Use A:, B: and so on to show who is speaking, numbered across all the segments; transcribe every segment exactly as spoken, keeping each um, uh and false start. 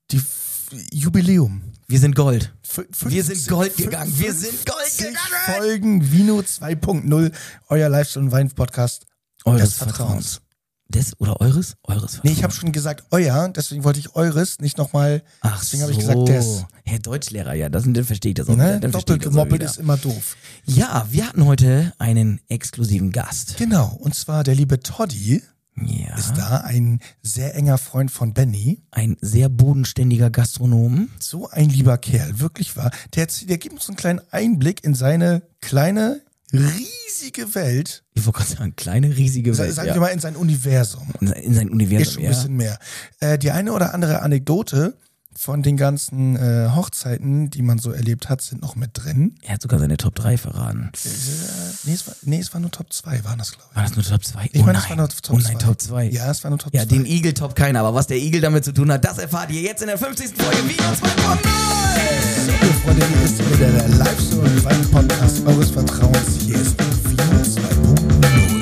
A: die F- Jubiläum.
B: Wir sind Gold.
A: F-
B: Wir sind Gold gegangen. Wir sind Gold
A: fünfzig
B: gegangen.
A: Folgen Vino zwei Punkt null, euer Lifestyle- und Wein-Podcast
B: Eures
A: des
B: Vertrauens. Des oder eures? Eures Vertrauens.
A: Nee, ich habe schon gesagt euer, deswegen wollte ich eures, nicht nochmal.
B: Ach
A: deswegen
B: so.
A: habe ich gesagt des.
B: Herr Deutschlehrer, ja, das, dann verstehe ich das auch
A: Ne?
B: wieder. Dann verstehe
A: Doppelt
B: ich das auch
A: gemoppelt
B: wieder.
A: ist immer doof.
B: Ja, wir hatten heute einen exklusiven Gast.
A: Genau, und zwar der liebe Toddy
B: Ja.
A: ist da, ein sehr enger Freund von Benny.
B: Ein sehr bodenständiger Gastronom.
A: So ein lieber Kerl, wirklich wahr. Der, der gibt uns einen kleinen Einblick in seine kleine, riesige Welt.
B: Ich wollte gerade sagen, kleine, riesige
A: Sa-
B: Welt.
A: Sagen
B: ja.
A: wir mal in sein Universum.
B: in, sein- in sein
A: Ist
B: Universum,
A: schon ein
B: ja.
A: bisschen mehr. Äh, die eine oder andere Anekdote von den ganzen äh, Hochzeiten, die man so erlebt hat, sind noch mit drin.
B: Er hat sogar seine Top drei verraten.
A: Äh, nee, es war, nee, es war nur Top zwei, waren das, glaube ich.
B: War das nur Top zwei?
A: Ich
B: oh
A: meine,
B: nein.
A: es war nur Top
B: oh
A: zwei.
B: nein, Top zwei.
A: Ja, es war nur Top
B: Ja,
A: zwei.
B: den Igel top keiner, aber was der Igel damit zu tun hat, das erfahrt ihr jetzt in der fünfzigsten Folge Vino zwei Punkt null.
A: So, liebe Freunde, hier ist wieder der Lifestyle- und Wein-Podcast eures Vertrauens. Hier ist Vino zwei Punkt null.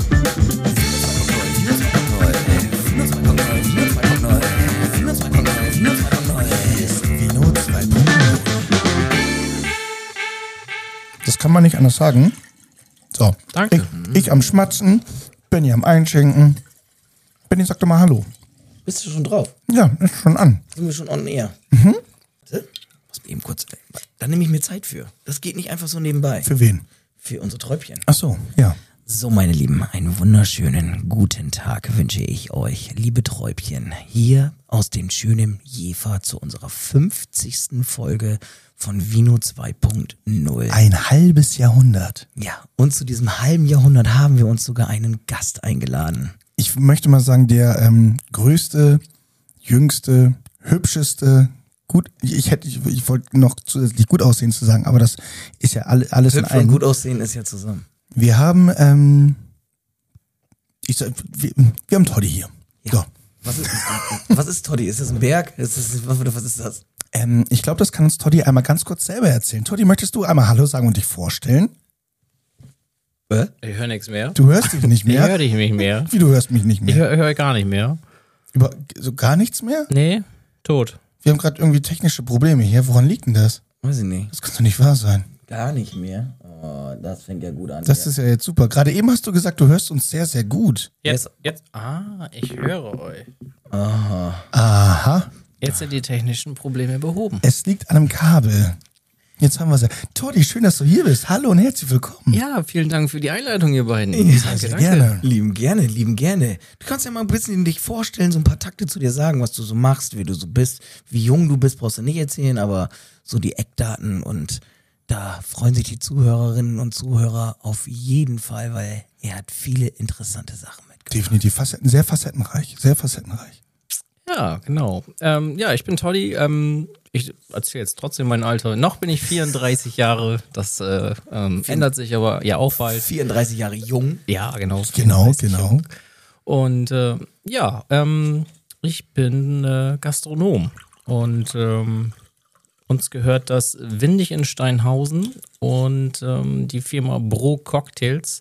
A: Hier ist Vino zwei Punkt null. Das kann man nicht anders sagen. So,
C: Danke.
A: Ich, ich am Schmatzen, Benny am Einschenken. Benny, sag doch mal Hallo.
B: Bist du schon drauf?
A: Ja, ist schon an.
B: Sind wir schon on air? Mhm. Warte, muss mir eben kurz. Da nehme ich mir Zeit für. Das geht nicht einfach so nebenbei.
A: Für wen?
B: Für unsere Träubchen.
A: Ach so, ja.
B: So, meine Lieben, einen wunderschönen guten Tag wünsche ich euch, liebe Träubchen, hier aus dem schönen Jever zu unserer fünfzigsten Folge von Vino zwei Punkt null.
A: Ein halbes Jahrhundert.
B: Ja, und zu diesem halben Jahrhundert haben wir uns sogar einen Gast eingeladen.
A: Ich möchte mal sagen, der ähm, größte, jüngste, hübscheste, gut, ich hätte, ich, ich wollte noch zusätzlich gut aussehen zu sagen, aber das ist ja alle, alles in
B: Hübsch und
A: einem.
B: gut aussehen ist ja zusammen.
A: Wir haben, ähm, ich sag, wir, wir haben Toddy hier.
B: Ja.
A: So.
B: Was ist, was ist Toddy? Ist das ein Berg? Ist das, was, was ist das?
A: Ähm, ich glaube, das kann uns Toddy einmal ganz kurz selber erzählen. Toddy, möchtest du einmal Hallo sagen und dich vorstellen?
B: Äh?
C: Ich höre nichts mehr.
A: Du hörst dich nicht
C: Ich höre
A: mehr.
C: dich nicht mehr.
A: Wie, du hörst mich nicht
C: Ich
A: mehr?
C: höre hör gar nicht mehr.
A: Über, so gar nichts mehr?
C: Nee, tot.
A: Wir haben gerade irgendwie technische Probleme hier. Woran liegt denn das?
B: Weiß ich nicht.
A: Das kann doch nicht wahr sein.
B: Gar nicht mehr. Oh, das fängt ja gut an.
A: Das ist ja jetzt super. Gerade eben hast du gesagt, du hörst uns sehr, sehr gut.
C: Jetzt, jetzt, ah, ich höre euch.
A: Aha.
C: Jetzt sind die technischen Probleme behoben.
A: Es liegt an einem Kabel. Jetzt haben wir es ja. Toddy, schön, dass du hier bist. Hallo und herzlich willkommen.
C: Ja, vielen Dank für die Einleitung, ihr beiden.
A: Ja,
C: danke,
A: sehr
C: danke.
A: gerne.
B: Lieben gerne, lieben gerne. Du kannst ja mal ein bisschen dich vorstellen, so ein paar Takte zu dir sagen, was du so machst, wie du so bist. Wie jung du bist, brauchst du nicht erzählen, aber so die Eckdaten, und da freuen sich die Zuhörerinnen und Zuhörer auf jeden Fall, weil er hat viele interessante Sachen mitgebracht.
A: Definitiv. Facetten, sehr facettenreich. Sehr facettenreich.
C: Ja, genau. Ähm, ja, ich bin Toddy. Ähm, ich erzähle jetzt trotzdem mein Alter. Noch bin ich vierunddreißig Jahre. Das äh, ähm, ändert sich aber ja auch bald.
B: vierunddreißig Jahre jung.
C: Ja, genau.
A: Genau,
C: vierunddreißig
A: genau.
C: Jahre. Und äh, ja, ähm, ich bin äh, Gastronom. Und ähm, uns gehört das Windig in Steinhausen und ähm, die Firma Bro Cocktails,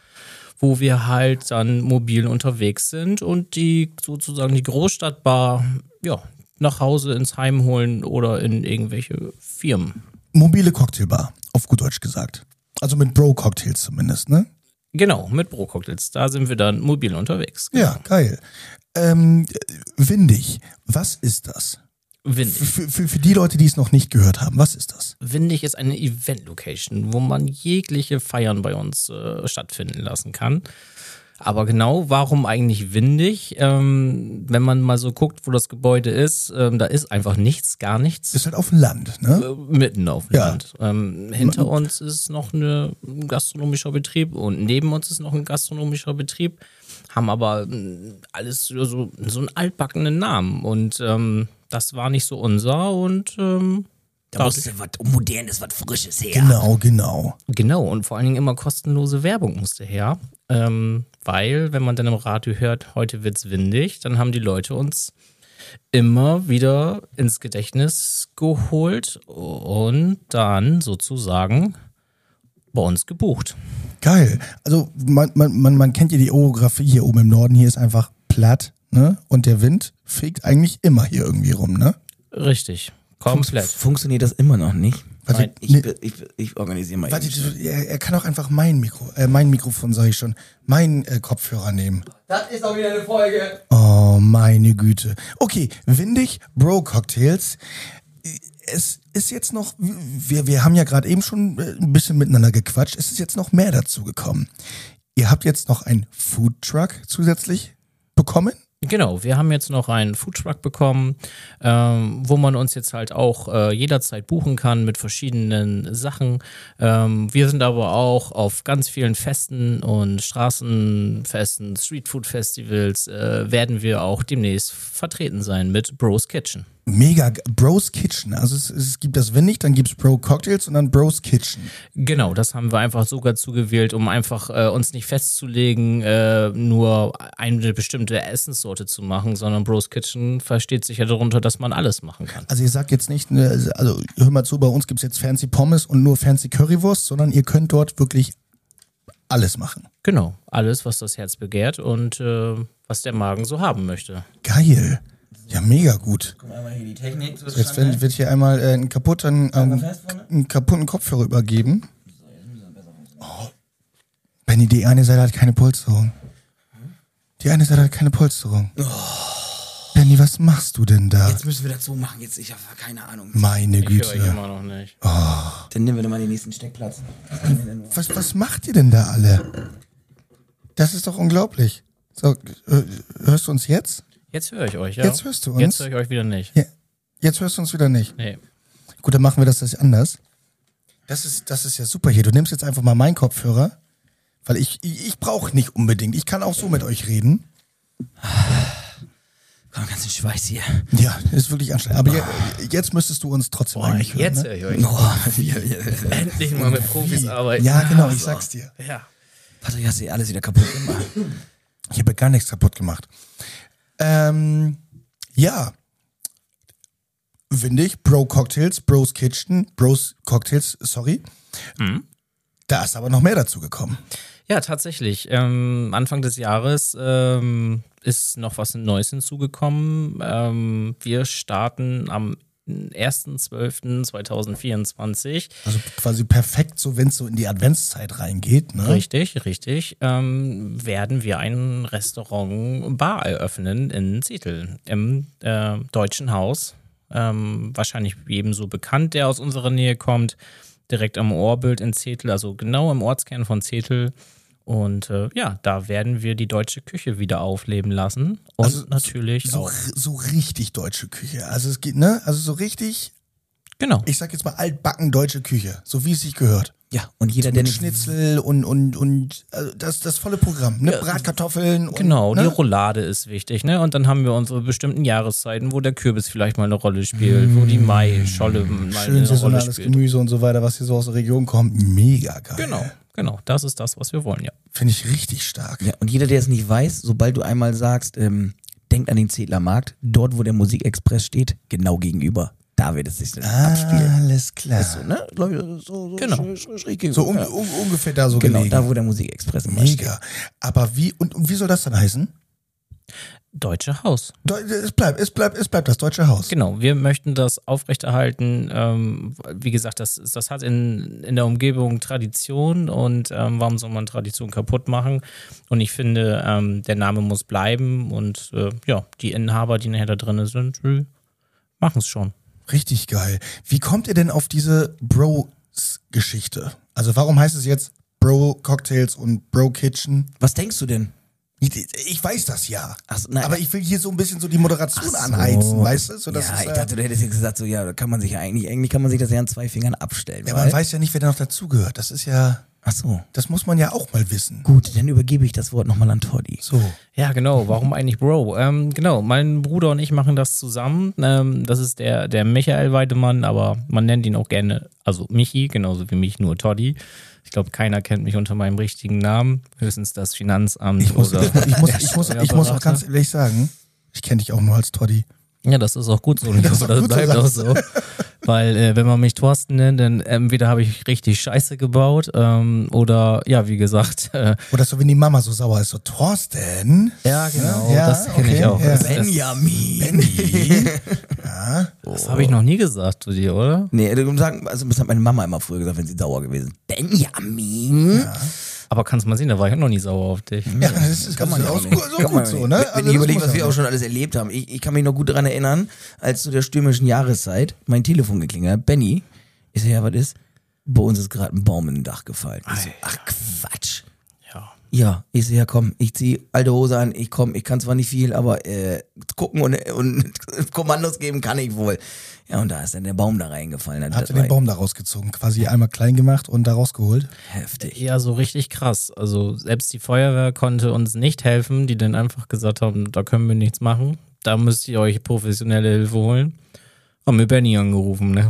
C: wo wir halt dann mobil unterwegs sind und die sozusagen die Großstadtbar ja, nach Hause ins Heim holen oder in irgendwelche Firmen.
A: Mobile Cocktailbar, auf gut Deutsch gesagt. Also mit Bro-Cocktails zumindest, ne?
C: Genau, mit Bro Cocktails. Da sind wir dann mobil unterwegs.
A: Ja, geil. Ähm, Windig, was ist das?
C: Windig.
A: Für, für, für die Leute, die es noch nicht gehört haben, was ist das?
C: Windig ist eine Event-Location, wo man jegliche Feiern bei uns äh, stattfinden lassen kann. Aber genau, warum eigentlich windig? Ähm, wenn man mal so guckt, wo das Gebäude ist, ähm, da ist einfach nichts, gar nichts.
A: Ist halt auf dem Land, ne?
C: Äh, mitten auf dem
A: Ja.
C: Land. Ähm, hinter uns ist noch eine, ein gastronomischer Betrieb und neben uns ist noch ein gastronomischer Betrieb, haben aber äh, alles so, so einen altbackenen Namen und ähm, das war nicht so unser und ähm,
B: Da musste was Modernes, was Frisches her.
A: Genau, genau.
C: genau, und vor allen Dingen immer kostenlose Werbung musste her, ähm, weil, wenn man dann im Radio hört, heute wird's windig, dann haben die Leute uns immer wieder ins Gedächtnis geholt und dann sozusagen bei uns gebucht.
A: Geil. Also man, man, man, man kennt ja die Orografie hier oben im Norden. Hier ist einfach platt, ne? Und der Wind fegt eigentlich immer hier irgendwie rum, ne?
C: Richtig, komplett.
B: Funks- funktioniert das immer noch nicht?
A: Warte,
B: Nein, ich,
A: nee.
B: ich, ich organisiere mal
A: Warte,
B: eben.
A: er, er kann auch einfach mein Mikro, äh, mein Mikrofon, sage ich schon, mein äh, Kopfhörer nehmen.
B: Das ist auch wieder eine Folge.
A: Oh, meine Güte. Okay, Windig, Bro Cocktails. Es ist jetzt noch, wir, wir haben ja gerade eben schon ein bisschen miteinander gequatscht, es ist jetzt noch mehr dazu gekommen. Ihr habt jetzt noch einen Foodtruck zusätzlich bekommen?
C: Genau, wir haben jetzt noch einen Foodtruck bekommen, ähm, wo man uns jetzt halt auch äh, jederzeit buchen kann mit verschiedenen Sachen. Ähm, wir sind aber auch auf ganz vielen Festen und Straßenfesten, Streetfood-Festivals äh, werden wir auch demnächst vertreten sein mit Bros Kitchen.
A: Mega, Bros Kitchen. Also es, es gibt das Windig, dann gibt's Bro Cocktails und dann Bros Kitchen.
C: Genau, das haben wir einfach sogar zugewählt, um einfach äh, uns nicht festzulegen, äh, nur eine bestimmte Essenssorte zu machen, sondern Bros Kitchen versteht sich ja darunter, dass man alles machen kann.
A: Also ihr sagt jetzt nicht, ne, also hör mal zu, bei uns gibt's jetzt fancy Pommes und nur fancy Currywurst, sondern ihr könnt dort wirklich alles machen.
C: Genau, alles, was das Herz begehrt und äh, was der Magen so haben möchte.
A: Geil. Ja, mega gut.
B: Guck mal hier die Technik. So
A: Jetzt wird, wird hier einmal äh, einen, kaputten, ähm, einen kaputten Kopfhörer übergeben. Oh. Benni, die eine Seite hat keine Polsterung. Die eine Seite hat keine Polsterung.
B: Oh.
A: Benni, was machst du denn da?
B: Jetzt müssen wir das so machen. Jetzt, ich habe keine Ahnung.
A: Meine
C: Ich höre euch
A: Güte.
C: immer noch nicht.
B: Dann nehmen wir doch mal den nächsten Steckplatz. Was können wir denn nur?
A: Was, was macht ihr denn da alle? Das ist doch unglaublich. So, äh, hörst du uns jetzt?
C: Jetzt höre ich euch, ja?
A: Jetzt hörst du uns?
C: Jetzt höre ich euch wieder nicht.
A: Ja. Jetzt hörst du uns wieder nicht.
C: Nee.
A: Gut, dann machen wir das jetzt anders. Das ist, das ist ja super hier. Du nimmst jetzt einfach mal meinen Kopfhörer, weil ich, ich, ich brauche nicht unbedingt. Ich kann auch so mit euch reden.
B: Komm, ganz schön Schweiß hier.
A: Ja, ist wirklich anstrengend. Aber je, jetzt müsstest du uns trotzdem
C: Boah,
A: eigentlich hören.
C: jetzt
A: Ne?
C: höre ich euch.
B: Oh,
C: Endlich mal mit Profis arbeiten.
A: Ja, genau, ich
B: so.
A: sag's dir.
C: Ja.
B: Patrick, hast du alles wieder kaputt gemacht.
A: Ich habe gar nichts kaputt gemacht. Ähm, ja. Windig, Bro Cocktails, Bros Kitchen, Bros Cocktails, sorry.
C: Mhm.
A: Da ist aber noch mehr dazu gekommen.
C: Ja, tatsächlich. Ähm, Anfang des Jahres ähm, ist noch was Neues hinzugekommen. Ähm, wir starten am erster zwölfter zweitausendvierundzwanzig.
A: Also quasi perfekt, so wenn es so in die Adventszeit reingeht. Ne?
C: Richtig, richtig. Ähm, werden wir ein Restaurant-Bar eröffnen in Zetel im äh, Deutschen Haus. Ähm, wahrscheinlich ebenso bekannt, der aus unserer Nähe kommt. Direkt am Ohrbild in Zetel, also genau im Ortskern von Zetel. Und äh, ja, da werden wir die deutsche Küche wieder aufleben lassen. Und
A: Also
C: natürlich
A: so,
C: auch.
A: so richtig deutsche Küche. Also es geht, ne? Also so richtig,
C: Genau.
A: ich sag jetzt mal altbacken deutsche Küche, so wie es sich gehört.
B: Ja, und jeder, der
A: Mit
B: nicht
A: Schnitzel und und und also das das volle Programm, ne? Bratkartoffeln und,
C: Genau,
A: ne?
C: die Roulade ist wichtig, ne? Und dann haben wir unsere bestimmten Jahreszeiten, wo der Kürbis vielleicht mal eine Rolle spielt, wo die Maischolle mal
A: schön
C: eine Rolle
A: saisonales
C: spielt.
A: Gemüse und so weiter, was hier so aus der Region kommt. Mega geil.
C: Genau, genau. Das ist das, was wir wollen, ja.
A: Finde ich richtig stark.
B: Ja, und jeder, der es nicht weiß, sobald du einmal sagst, ähm, denkt an den Zedler Markt, dort, wo der Musikexpress steht, genau gegenüber, da wird es sich dann abspielen.
A: Alles klar.
B: So, ne? So, so,
C: Genau.
B: sch- sch- schräg gegenüber.
A: So un, un, ungefähr da so
B: Genau,
A: gelegen.
B: da, wo der Musikexpress immer steht.
A: Mega. Aber wie und, und wie soll das dann heißen?
C: Deutsche Haus.
A: Deu- Es bleibt, es bleibt, es bleibt das Deutsche Haus.
C: Genau, wir möchten das aufrechterhalten. Ähm, wie gesagt, das, das hat in, in der Umgebung Tradition und ähm, warum soll man Tradition kaputt machen? Und ich finde, ähm, der Name muss bleiben und äh, ja, die Inhaber, die nachher da drin sind, machen es schon.
A: Richtig geil. Wie kommt ihr denn auf diese Bros-Geschichte? Also warum heißt es jetzt Bro Cocktails und Bro Kitchen?
B: Was denkst du denn?
A: Ich, ich weiß das ja.
B: Ach so, na,
A: aber ich will hier so ein bisschen so die Moderation
B: Ach so.
A: anheizen, weißt du? So, dass
B: ja,
A: es,
B: ich
A: äh,
B: dachte, du hättest jetzt gesagt, so, ja, da kann man sich ja eigentlich, eigentlich kann man sich das ja an zwei Fingern abstellen.
A: ja,
B: weil,
A: man weiß ja nicht, wer da noch dazugehört. Das ist ja,
B: ach so.
A: das muss man ja auch mal wissen.
B: Gut, dann übergebe ich das Wort nochmal an Toddy.
A: So.
C: Ja, genau. Warum eigentlich Bro? Ähm, genau, mein Bruder und ich machen das zusammen. Ähm, das ist der, der Michael Weidemann, aber man nennt ihn auch gerne, also Michi, genauso wie mich, nur Toddy. Ich glaube, keiner kennt mich unter meinem richtigen Namen. Höchstens das Finanzamt
A: Ich muss,
C: oder
A: ich muss, ich muss, ich muss auch ganz ehrlich sagen, ich kenne dich auch nur als Toddy.
C: Ja, das ist auch gut so. Das,
A: ist auch
C: das
A: gut so,
C: bleibt auch
A: sagst
C: so. Weil, äh, wenn man mich Thorsten nennt, dann entweder habe ich richtig Scheiße gebaut ähm, oder, ja, wie gesagt. Äh,
A: Oder so, wenn die Mama so sauer ist, so Thorsten.
C: ja, genau.
A: Ja,
C: das kenne
A: okay,
C: ich auch.
A: ja.
C: Es- es-
B: Benjamin.
A: Benny. Ja.
B: Oh,
C: Das habe ich noch nie gesagt zu dir, oder?
B: Nee, du sagen, also das hat meine Mama immer früher gesagt, wenn sie sauer gewesen ist. Benjamin? Ja.
C: Aber kannst du mal sehen, da war ich noch nie sauer auf dich.
A: Ja, das ist, kann man ja auch so, so gut so, ne?
B: Wenn
A: Also
B: ich überlege,
A: muss
B: was wir
A: man
B: auch schon alles erlebt haben. Ich, ich kann mich noch gut daran erinnern, als zu der stürmischen Jahreszeit mein Telefon geklingelt hat. Benny, ich so, ja, was ist? Bei uns ist gerade ein Baum in den Dach gefallen. Ich so, ach Quatsch.
C: Ja.
B: Ja, ich so, ja komm, ich zieh alte Hose an, ich komm, ich kann zwar nicht viel, aber äh, gucken und, und Kommandos geben kann ich wohl. Ja, und da ist dann der Baum da reingefallen.
A: Hat er den Baum da rausgezogen, quasi einmal klein gemacht und da rausgeholt?
B: Heftig.
C: Ja, so richtig krass. Also selbst die Feuerwehr konnte uns nicht helfen, die dann einfach gesagt haben, da können wir nichts machen. Da müsst ihr euch professionelle Hilfe holen. Haben wir Benny angerufen, ne?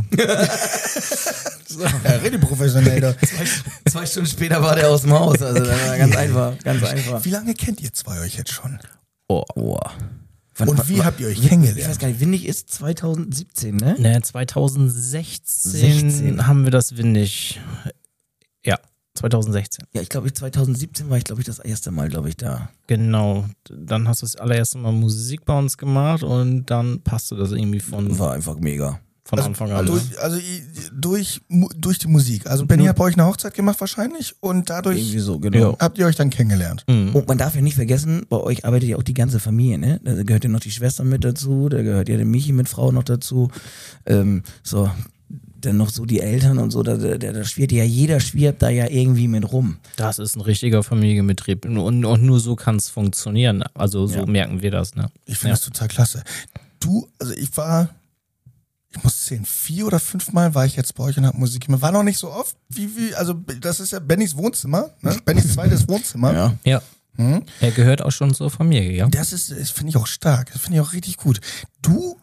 A: Ja, richtig professionell da.
B: Zwei, zwei Stunden später war der aus dem Haus. Also das war ganz einfach, ganz einfach.
A: Wie lange kennt ihr zwei euch jetzt schon?
C: Oh.
B: Oh.
A: Und wie habt ihr euch
B: Ich weiß
A: kennengelernt?
B: gar nicht, Windig ist zwanzig siebzehn, ne?
C: Ne, zwanzig sechzehn
B: sechzehn.
C: haben wir das Windig. Ja, zwanzig sechzehn.
B: Ja, ich glaube, zwanzig siebzehn war ich, glaube ich, das erste Mal, glaube ich, da.
C: Genau. Dann hast du das allererste Mal Musik bei uns gemacht und dann passte das irgendwie von,
B: War einfach mega.
C: von
A: Also,
C: Anfang an.
A: durch, also i- durch, mu- durch die Musik. Also Benny hat bei euch eine Hochzeit gemacht wahrscheinlich und dadurch
B: Irgendwie so, genau.
C: Ja.
A: habt ihr euch dann kennengelernt.
C: Mhm.
B: Und man darf ja nicht vergessen, bei euch arbeitet ja auch die ganze Familie, ne? Da gehört ja noch die Schwester mit dazu, da gehört ja der Michi mit Frau noch dazu. Ähm, so, dann noch so die Eltern und so, da, da, da schwirrt ja, jeder schwirrt da ja irgendwie mit rum.
C: Das ist ein richtiger Familienbetrieb. Und, und nur so kann es funktionieren. Also so
B: Ja.
C: merken wir das, ne?
A: Ich finde
C: Ja.
A: das total klasse. Du, also ich war, ich muss zählen, vier oder fünfmal war ich jetzt bei euch und hab Musik gemacht. War noch nicht so oft, wie, wie, also das ist ja Bennys Wohnzimmer, ne? Bennys zweites Wohnzimmer.
B: Ja.
C: Ja.
A: Hm?
C: Er gehört auch schon zur Familie, ja?
A: Das ist, das finde ich auch stark. Das finde ich auch richtig gut. Du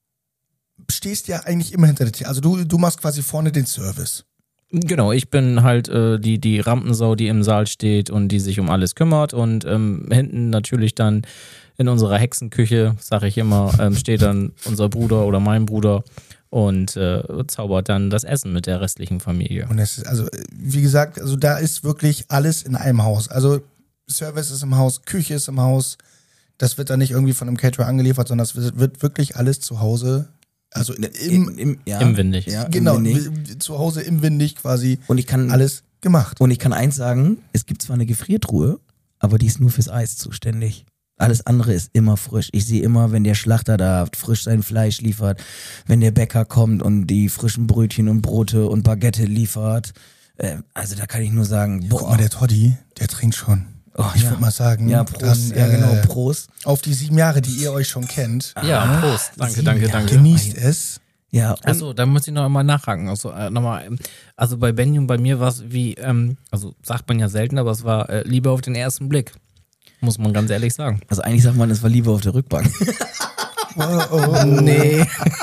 A: stehst ja eigentlich immer hinter der Tür. Also du, du machst quasi vorne den Service.
C: Genau, ich bin halt äh, die, die Rampensau, die im Saal steht und die sich um alles kümmert. Und ähm, hinten natürlich dann in unserer Hexenküche, sag ich immer, ähm, steht dann unser Bruder oder mein Bruder und äh, zaubert dann das Essen mit der restlichen Familie.
A: Und es ist, also, wie gesagt, also da ist wirklich alles in einem Haus. Also Service ist im Haus, Küche ist im Haus. Das wird dann nicht irgendwie von einem Caterer angeliefert, sondern das wird wird wirklich alles zu Hause. Also im,
B: Im, im, ja,
C: Im Windig.
B: Ja, im
A: genau,
B: Windig.
A: w- zu Hause im Windig quasi
B: Und ich kann
A: alles gemacht.
B: Und ich kann eins sagen, es gibt zwar eine Gefriertruhe, aber die ist nur fürs Eis zuständig. Alles andere ist immer frisch. Ich sehe immer, wenn der Schlachter da frisch sein Fleisch liefert, wenn der Bäcker kommt und die frischen Brötchen und Brote und Baguette liefert. Äh, also da kann ich nur sagen,
A: Guck
B: boah,
A: mal, der Toddy, der trinkt schon.
B: oh,
A: Ich
B: ja.
A: würde mal sagen,
B: Ja, Prost,
A: dann,
B: ja genau,
A: äh,
B: Prost.
A: auf die sieben Jahre, die ihr euch schon kennt.
C: Ja, Prost. Danke, danke, danke.
A: Genießt es.
B: Ja, und
C: Achso, da muss ich noch einmal nachhaken. Also, äh, nochmal, ähm, also bei Benny und bei mir war es wie, ähm, also sagt man ja selten, aber es war äh, Liebe auf den ersten Blick. Muss man ganz ehrlich sagen.
B: also eigentlich sagt man, es war Liebe auf der Rückbank.
A: Oh, oh, oh.
C: Nee.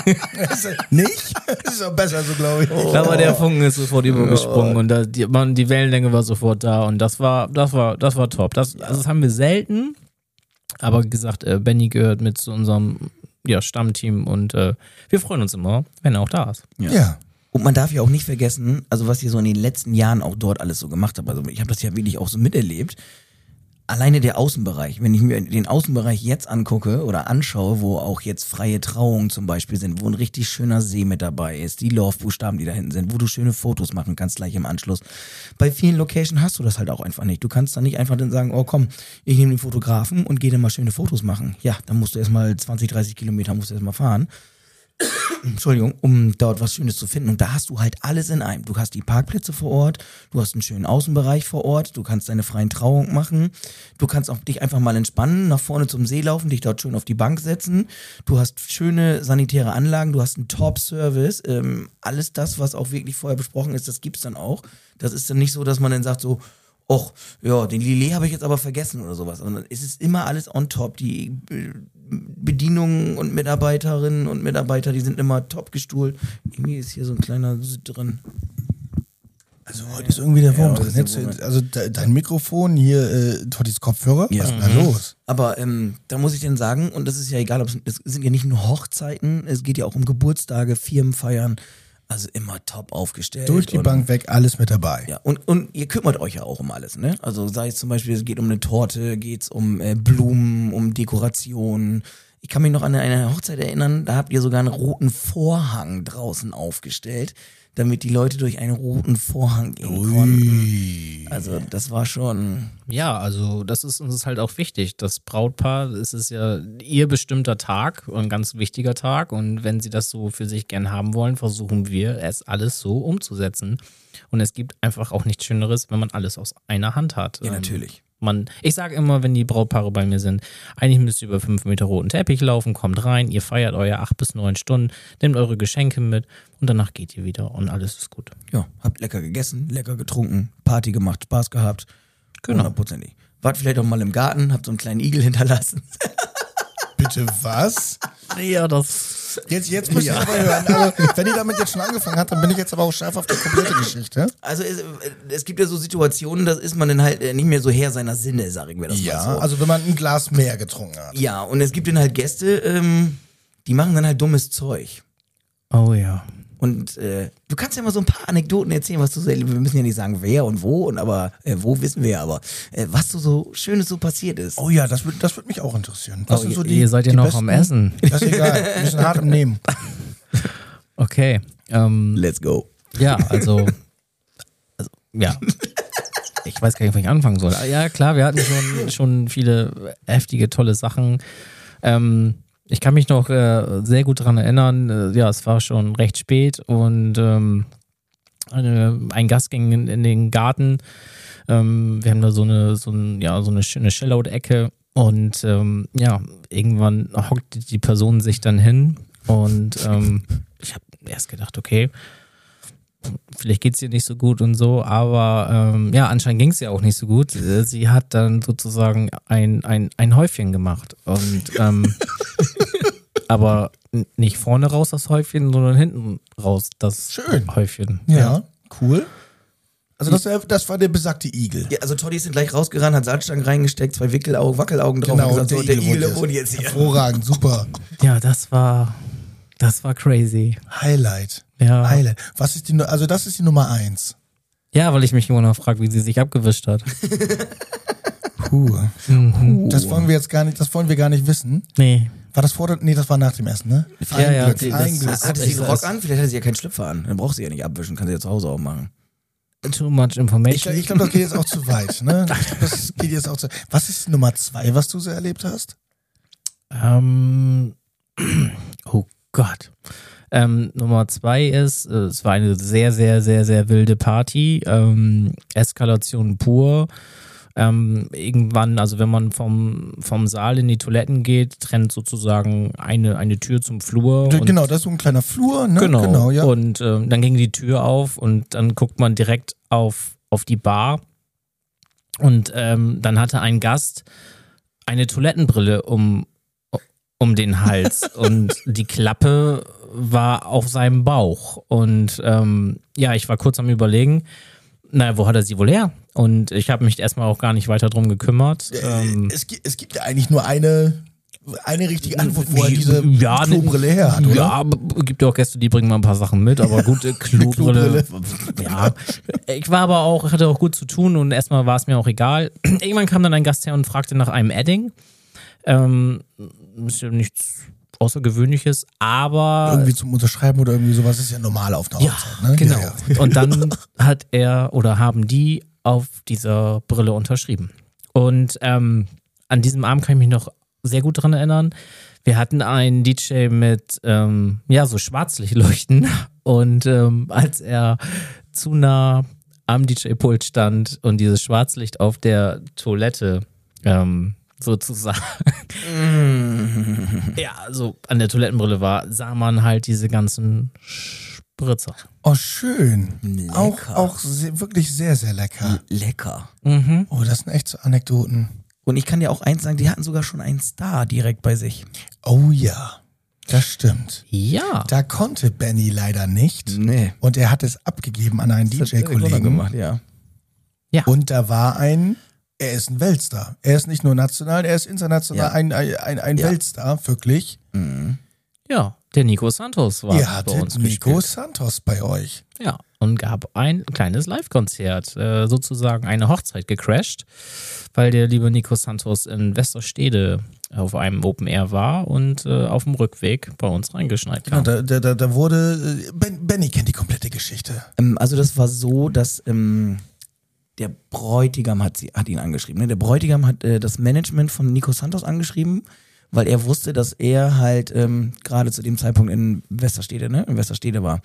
A: Nicht? Das ist auch besser so, glaube ich.
C: Aber der Funken ist sofort übergesprungen und da, die, man, die Wellenlänge war sofort da und das war, das war, das war top. Das, also das haben wir selten, aber wie gesagt, äh, Benny gehört mit zu unserem ja, Stammteam und äh, wir freuen uns immer, wenn er auch da ist.
B: Ja.
A: Ja.
B: Und man darf ja auch nicht vergessen, also was ihr so in den letzten Jahren auch dort alles so gemacht habt. Also ich habe das ja wirklich auch so miterlebt. Alleine der Außenbereich, wenn ich mir den Außenbereich jetzt angucke oder anschaue, wo auch jetzt freie Trauungen zum Beispiel sind, wo ein richtig schöner See mit dabei ist, die Love-Buchstaben, die da hinten sind, wo du schöne Fotos machen kannst gleich im Anschluss. Bei vielen Locations hast du das halt auch einfach nicht. Du kannst dann nicht einfach dann sagen, oh komm, ich nehme den Fotografen und gehe dann mal schöne Fotos machen. Ja, dann musst du erstmal zwanzig, dreißig Kilometer musst du erstmal fahren. Entschuldigung, um dort was Schönes zu finden. Und da hast du halt alles in einem. Du hast die Parkplätze vor Ort, du hast einen schönen Außenbereich vor Ort, du kannst deine freien Trauung machen, du kannst auch dich einfach mal entspannen, nach vorne zum See laufen, dich dort schön auf die Bank setzen. Du hast schöne sanitäre Anlagen, du hast einen Top-Service. Ähm, alles das, was auch wirklich vorher besprochen ist, das gibt's dann auch. Das ist dann nicht so, dass man dann sagt so, och, ja, den Lillet habe ich jetzt aber vergessen oder sowas. Sondern es ist immer alles on top. Die äh, Bedienungen und Mitarbeiterinnen und Mitarbeiter, die sind immer top gestuhlt. Irgendwie ist hier so ein kleiner S drin.
A: Also heute ist irgendwie der Wurm
B: Ja, heute
A: drin.
B: ist der
A: Jetzt,
B: Wurm.
A: also de, dein Mikrofon, hier äh, Toddys Kopfhörer,
B: Ja.
A: was ist da los?
B: Aber ähm, da muss ich dann sagen, und das ist ja egal, ob es das sind ja nicht nur Hochzeiten, es geht ja auch um Geburtstage, Firmenfeiern, also immer top aufgestellt.
A: Durch die
B: und,
A: Bank weg, alles mit dabei.
B: Ja, und, und ihr kümmert euch ja auch um alles, ne? Also sei es zum Beispiel, es geht um eine Torte, geht's um äh, Blumen, um Dekoration. ich kann mich noch an eine Hochzeit erinnern, da habt ihr sogar einen roten Vorhang draußen aufgestellt, damit die Leute durch einen roten Vorhang gehen konnten. Also das war schon...
C: Ja, also das ist uns halt auch wichtig. Das Brautpaar, es ist ja ihr bestimmter Tag, ein ganz wichtiger Tag. Und wenn sie das so für sich gern haben wollen, versuchen wir es alles so umzusetzen. Und es gibt einfach auch nichts Schöneres, wenn man alles aus einer Hand hat.
B: Ja, natürlich.
C: Man, ich sage immer, wenn die Brautpaare bei mir sind, eigentlich müsst ihr über fünf Meter roten Teppich laufen, kommt rein, ihr feiert euer acht bis neun Stunden, nehmt eure Geschenke mit und danach geht ihr wieder und alles ist gut.
B: Ja, habt lecker gegessen, lecker getrunken, Party gemacht, Spaß gehabt.
C: Genau.
B: Hundertprozentig. Wart vielleicht auch mal im Garten, habt so einen kleinen Igel hinterlassen.
A: Bitte was?
C: Ja, das...
A: Jetzt, jetzt müsst ihr aber hören. Also, wenn ihr damit jetzt schon angefangen habt, dann bin ich jetzt aber auch scharf auf die komplette Geschichte.
B: Also es, es gibt ja so Situationen, da ist man dann halt nicht mehr so Herr seiner Sinne, sag ich mir das
A: Ja,
B: mal so.
A: also wenn man ein Glas mehr getrunken hat.
B: Ja, und es gibt dann halt Gäste, ähm, die machen dann halt dummes Zeug.
C: Oh ja.
B: Und äh, du kannst ja mal so ein paar Anekdoten erzählen, was du so, wir müssen ja nicht sagen wer und wo, und aber äh, wo wissen wir ja, aber äh, was so, so Schönes so passiert ist.
A: Oh ja, das würde das würd mich auch interessieren. Was
C: Oh,
A: sind so
C: ihr-
A: die,
C: ihr seid ja
A: die
C: noch
A: besten?
C: am Essen.
A: Das ist egal, wir sind hart im Nehmen.
C: Okay. Ähm,
B: Let's go.
C: ja, also, also... Ja. Ich weiß gar nicht, wo ich anfangen soll. Ah, ja, klar, wir hatten schon, schon viele heftige, tolle Sachen. Ähm... Ich kann mich noch äh, sehr gut daran erinnern, äh, ja, es war schon recht spät und ähm, eine, ein Gast ging in, in den Garten. Ähm, wir haben da so eine, so, ein, ja, so eine schöne Chillout-Ecke und ähm, ja, irgendwann hockte die Person sich dann hin und ähm, ich habe erst gedacht, okay, vielleicht geht's ihr nicht so gut und so, aber ähm, ja, anscheinend ging's ihr auch nicht so gut. Äh, Sie hat dann sozusagen ein, ein, ein Häufchen gemacht und ähm, aber n- nicht vorne raus das Häufchen, sondern hinten raus das
A: Schön.
C: Häufchen.
A: Ja, cool. Also das, das war der besagte Igel.
B: Ja, also Toddy ist dann gleich rausgerannt, hat Salzstangen reingesteckt, zwei Wickelaugen, Wackelaugen drauf und gesagt, so, der Igel, der wohnt jetzt hier.
A: Hervorragend, super.
C: Ja, das war, das war crazy.
A: Highlight.
C: Ja.
A: Highlight. Was ist die, Nu- also das ist die Nummer eins.
C: Ja, weil ich mich immer noch frage, wie sie sich abgewischt hat.
A: Puh.
C: Mhm.
A: Das wollen wir jetzt gar nicht, das wollen wir gar nicht wissen.
C: Nee.
A: War das vor der, nee, das war nach dem Essen, ne?
C: Ja, ja,
A: Glück,
C: die-
A: ein
C: das-
A: Glück.
C: das-
B: Hatte sie
C: Ich-
B: einen Rock an? Vielleicht hatte sie ja keinen Schlüpfer an. Dann braucht sie ja nicht abwischen, kann sie ja zu Hause auch machen.
C: Too much
A: Ich,
C: information.
A: glaub- ich glaube, das geht jetzt auch zu weit, ne? Ich glaube, das geht jetzt auch zu. Was ist die Nummer zwei, was du so erlebt hast?
C: Ähm, oh Gott. Ähm, Nummer zwei ist, äh, es war eine sehr, sehr, sehr, sehr wilde Party. Ähm, Eskalation pur. Ähm, irgendwann, also wenn man vom, vom Saal in die Toiletten geht, trennt sozusagen eine, eine Tür zum Flur. Und
A: Genau, das ist so ein kleiner Flur, ne?
C: Genau,
A: genau ja.
C: und ähm, dann ging die Tür auf und dann guckt man direkt auf, auf die Bar und ähm, dann hatte ein Gast eine Toilettenbrille um, um den Hals und die Klappe war auf seinem Bauch und ähm, ja, ich war kurz am Überlegen, naja, wo hat er sie wohl her? Und ich habe mich erstmal auch gar nicht weiter drum gekümmert. Ähm,
A: es, gi- es gibt ja eigentlich nur eine, eine richtige Antwort, wo er diese
C: ja,
A: Klobrille her hat, oder?
C: Ja, b- gibt ja auch Gäste, die bringen mal ein paar Sachen mit, aber gut, äh, Klobrille. Ja, ich war aber auch, hatte auch gut zu tun und erstmal war es mir auch egal. Irgendwann kam dann ein Gast her und fragte nach einem Edding. Ähm, ist ja nichts Außergewöhnliches, aber
A: Irgendwie zum Unterschreiben oder irgendwie sowas ist ja normal auf einer
C: ja,
A: Hochzeit, ne?
C: genau.
A: Ja, ja.
C: Und dann hat er oder haben die auf dieser Brille unterschrieben. Und ähm, an diesem Abend kann ich mich noch sehr gut dran erinnern. Wir hatten einen D J mit ähm, ja so Schwarzlichtleuchten und ähm, als er zu nah am D J-Pult stand und dieses Schwarzlicht auf der Toilette ähm, sozusagen ja, also an der Toilettenbrille war, sah man halt diese ganzen Spritzer.
A: Oh, schön.
B: Lecker.
A: Auch, auch sehr, wirklich sehr, sehr lecker.
B: Lecker.
C: Mhm.
A: Oh, das sind echt so Anekdoten.
B: Und ich kann dir auch eins sagen, die hatten sogar schon einen Star direkt bei sich.
A: Oh ja, das stimmt.
C: Ja.
A: Da konnte Benny leider nicht.
B: Nee.
A: Und er hat es abgegeben an einen D J-Kollegen.
B: gemacht, ja.
A: Und da war ein, er ist ein Weltstar. Er ist nicht nur national, er ist international
B: Ja.
A: ein, ein, ein, ein
B: Ja.
A: Weltstar, wirklich.
C: Ja, der Nico Santos war
A: Ihr
C: bei
A: hattet
C: uns
A: Nico
C: gespielt.
A: Santos bei euch.
C: Ja, und gab ein kleines Live-Konzert, äh, sozusagen eine Hochzeit gecrashed, weil der liebe Nico Santos in Westerstede auf einem Open Air war und äh, auf dem Rückweg bei uns reingeschneit kam.
A: Ja, da, da, da wurde, äh, ben, Benny kennt die komplette Geschichte.
B: Ähm, also das war so, dass ähm, der Bräutigam hat, sie, hat ihn angeschrieben. Ne? Der Bräutigam hat äh, das Management von Nico Santos angeschrieben, weil er wusste, dass er halt ähm, gerade zu dem Zeitpunkt in Westerstede, ne, in Westerstede war.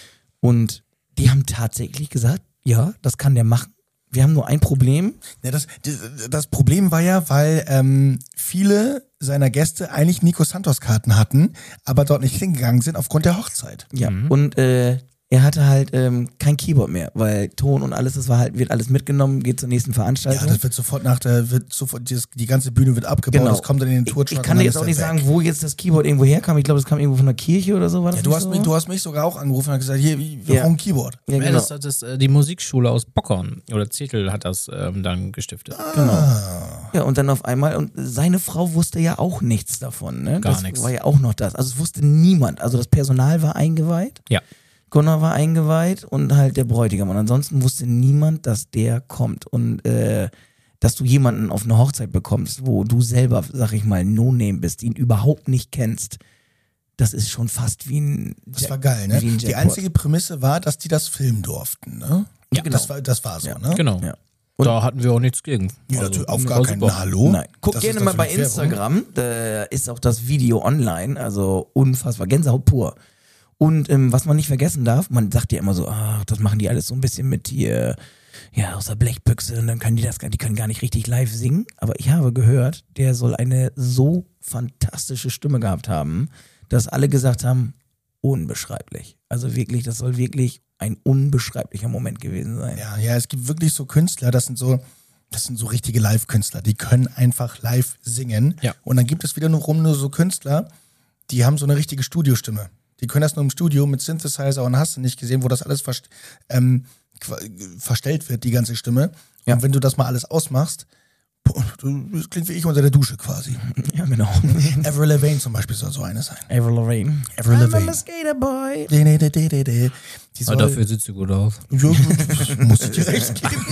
B: Und die haben tatsächlich gesagt, ja, das kann der machen. Wir haben nur ein Problem.
A: Ja, das, das Problem war ja, weil ähm, viele seiner Gäste eigentlich Nico Santos Karten hatten, aber dort nicht hingegangen sind aufgrund der Hochzeit.
B: Ja. Mhm. Und äh, er hatte halt ähm, kein Keyboard mehr, weil Ton und alles, das war halt, wird alles mitgenommen, geht zur nächsten Veranstaltung.
A: Ja, das wird sofort nach der, wird sofort, die, die ganze Bühne wird abgebaut,
B: Genau.
A: das kommt dann in den
B: Ich,
A: Tourtruck.
B: ich kann dir jetzt auch nicht sagen, wo jetzt das Keyboard irgendwo herkam. Ich glaube, das kam irgendwo von der Kirche oder so. War das
A: Ja, du
B: nicht
A: hast,
B: so?
A: mich, du hast mich sogar auch angerufen und gesagt, hier, wir
B: Ja.
A: brauchen ein Keyboard.
B: Ja,
C: Ja,
B: genau.
C: das hat das, äh, die Musikschule aus Bockern oder Zettel hat das ähm, dann gestiftet.
B: Genau. Ja, und dann auf einmal, und seine Frau wusste ja auch nichts davon, ne?
C: Gar
B: das
C: nichts.
B: war ja auch noch das. Also es wusste niemand. Also das Personal war eingeweiht,
C: Ja.
B: Gunnar war eingeweiht und halt der Bräutigam. Und ansonsten wusste niemand, dass der kommt. Und äh, dass du jemanden auf eine Hochzeit bekommst, wo du selber, sag ich mal, No-Name bist, ihn überhaupt nicht kennst, das ist schon fast wie ein
A: Das war geil, ne?
B: wie ein
A: Die
B: Jackpot.
A: einzige Prämisse war, dass die das filmen durften, ne?
B: Ja, genau.
A: Das war, das war so,
B: Ja.
A: ne?
C: Genau.
B: Ja.
C: Da hatten wir auch nichts gegen.
A: Ja,
C: Also,
A: auf
C: war
A: gar keinen
C: super.
A: Fall. Hallo?
B: Nein. Guck
A: Das
B: gerne
A: ist
B: mal
A: doch
B: bei
A: so eine Werbung.
B: Instagram, da ist auch das Video online, also unfassbar, Gänsehaut pur. Und ähm, was man nicht vergessen darf, man sagt ja immer so, ach, das machen die alles so ein bisschen mit hier, ja, aus der Blechbüchse und dann können die das, die können gar nicht richtig live singen. Aber ich habe gehört, der soll eine so fantastische Stimme gehabt haben, dass alle gesagt haben, unbeschreiblich. Also wirklich, das soll wirklich ein unbeschreiblicher Moment gewesen sein.
A: Ja, ja, es gibt wirklich so Künstler, das sind so, das sind so richtige Live-Künstler, die können einfach live singen.
C: Ja.
A: Und dann gibt es wiederum nur so Künstler, die haben so eine richtige Studiostimme. Die können das nur im Studio mit Synthesizer und hast du nicht gesehen, wo das alles vers ähm, verstellt wird, die ganze Stimme.
B: Ja.
A: Und wenn du das mal alles ausmachst, boah, du, das klingt wie ich unter der Dusche quasi.
B: Ja, genau.
A: Avril Lavigne zum Beispiel soll so eine sein.
B: Avril Lavigne.
A: Avril
B: I'm
A: Lavigne.
B: a skater boy.
A: De, de, de, de, de, de. Die soll,
C: Aber dafür sieht sie gut aus.
A: ja, muss ich dir recht geben.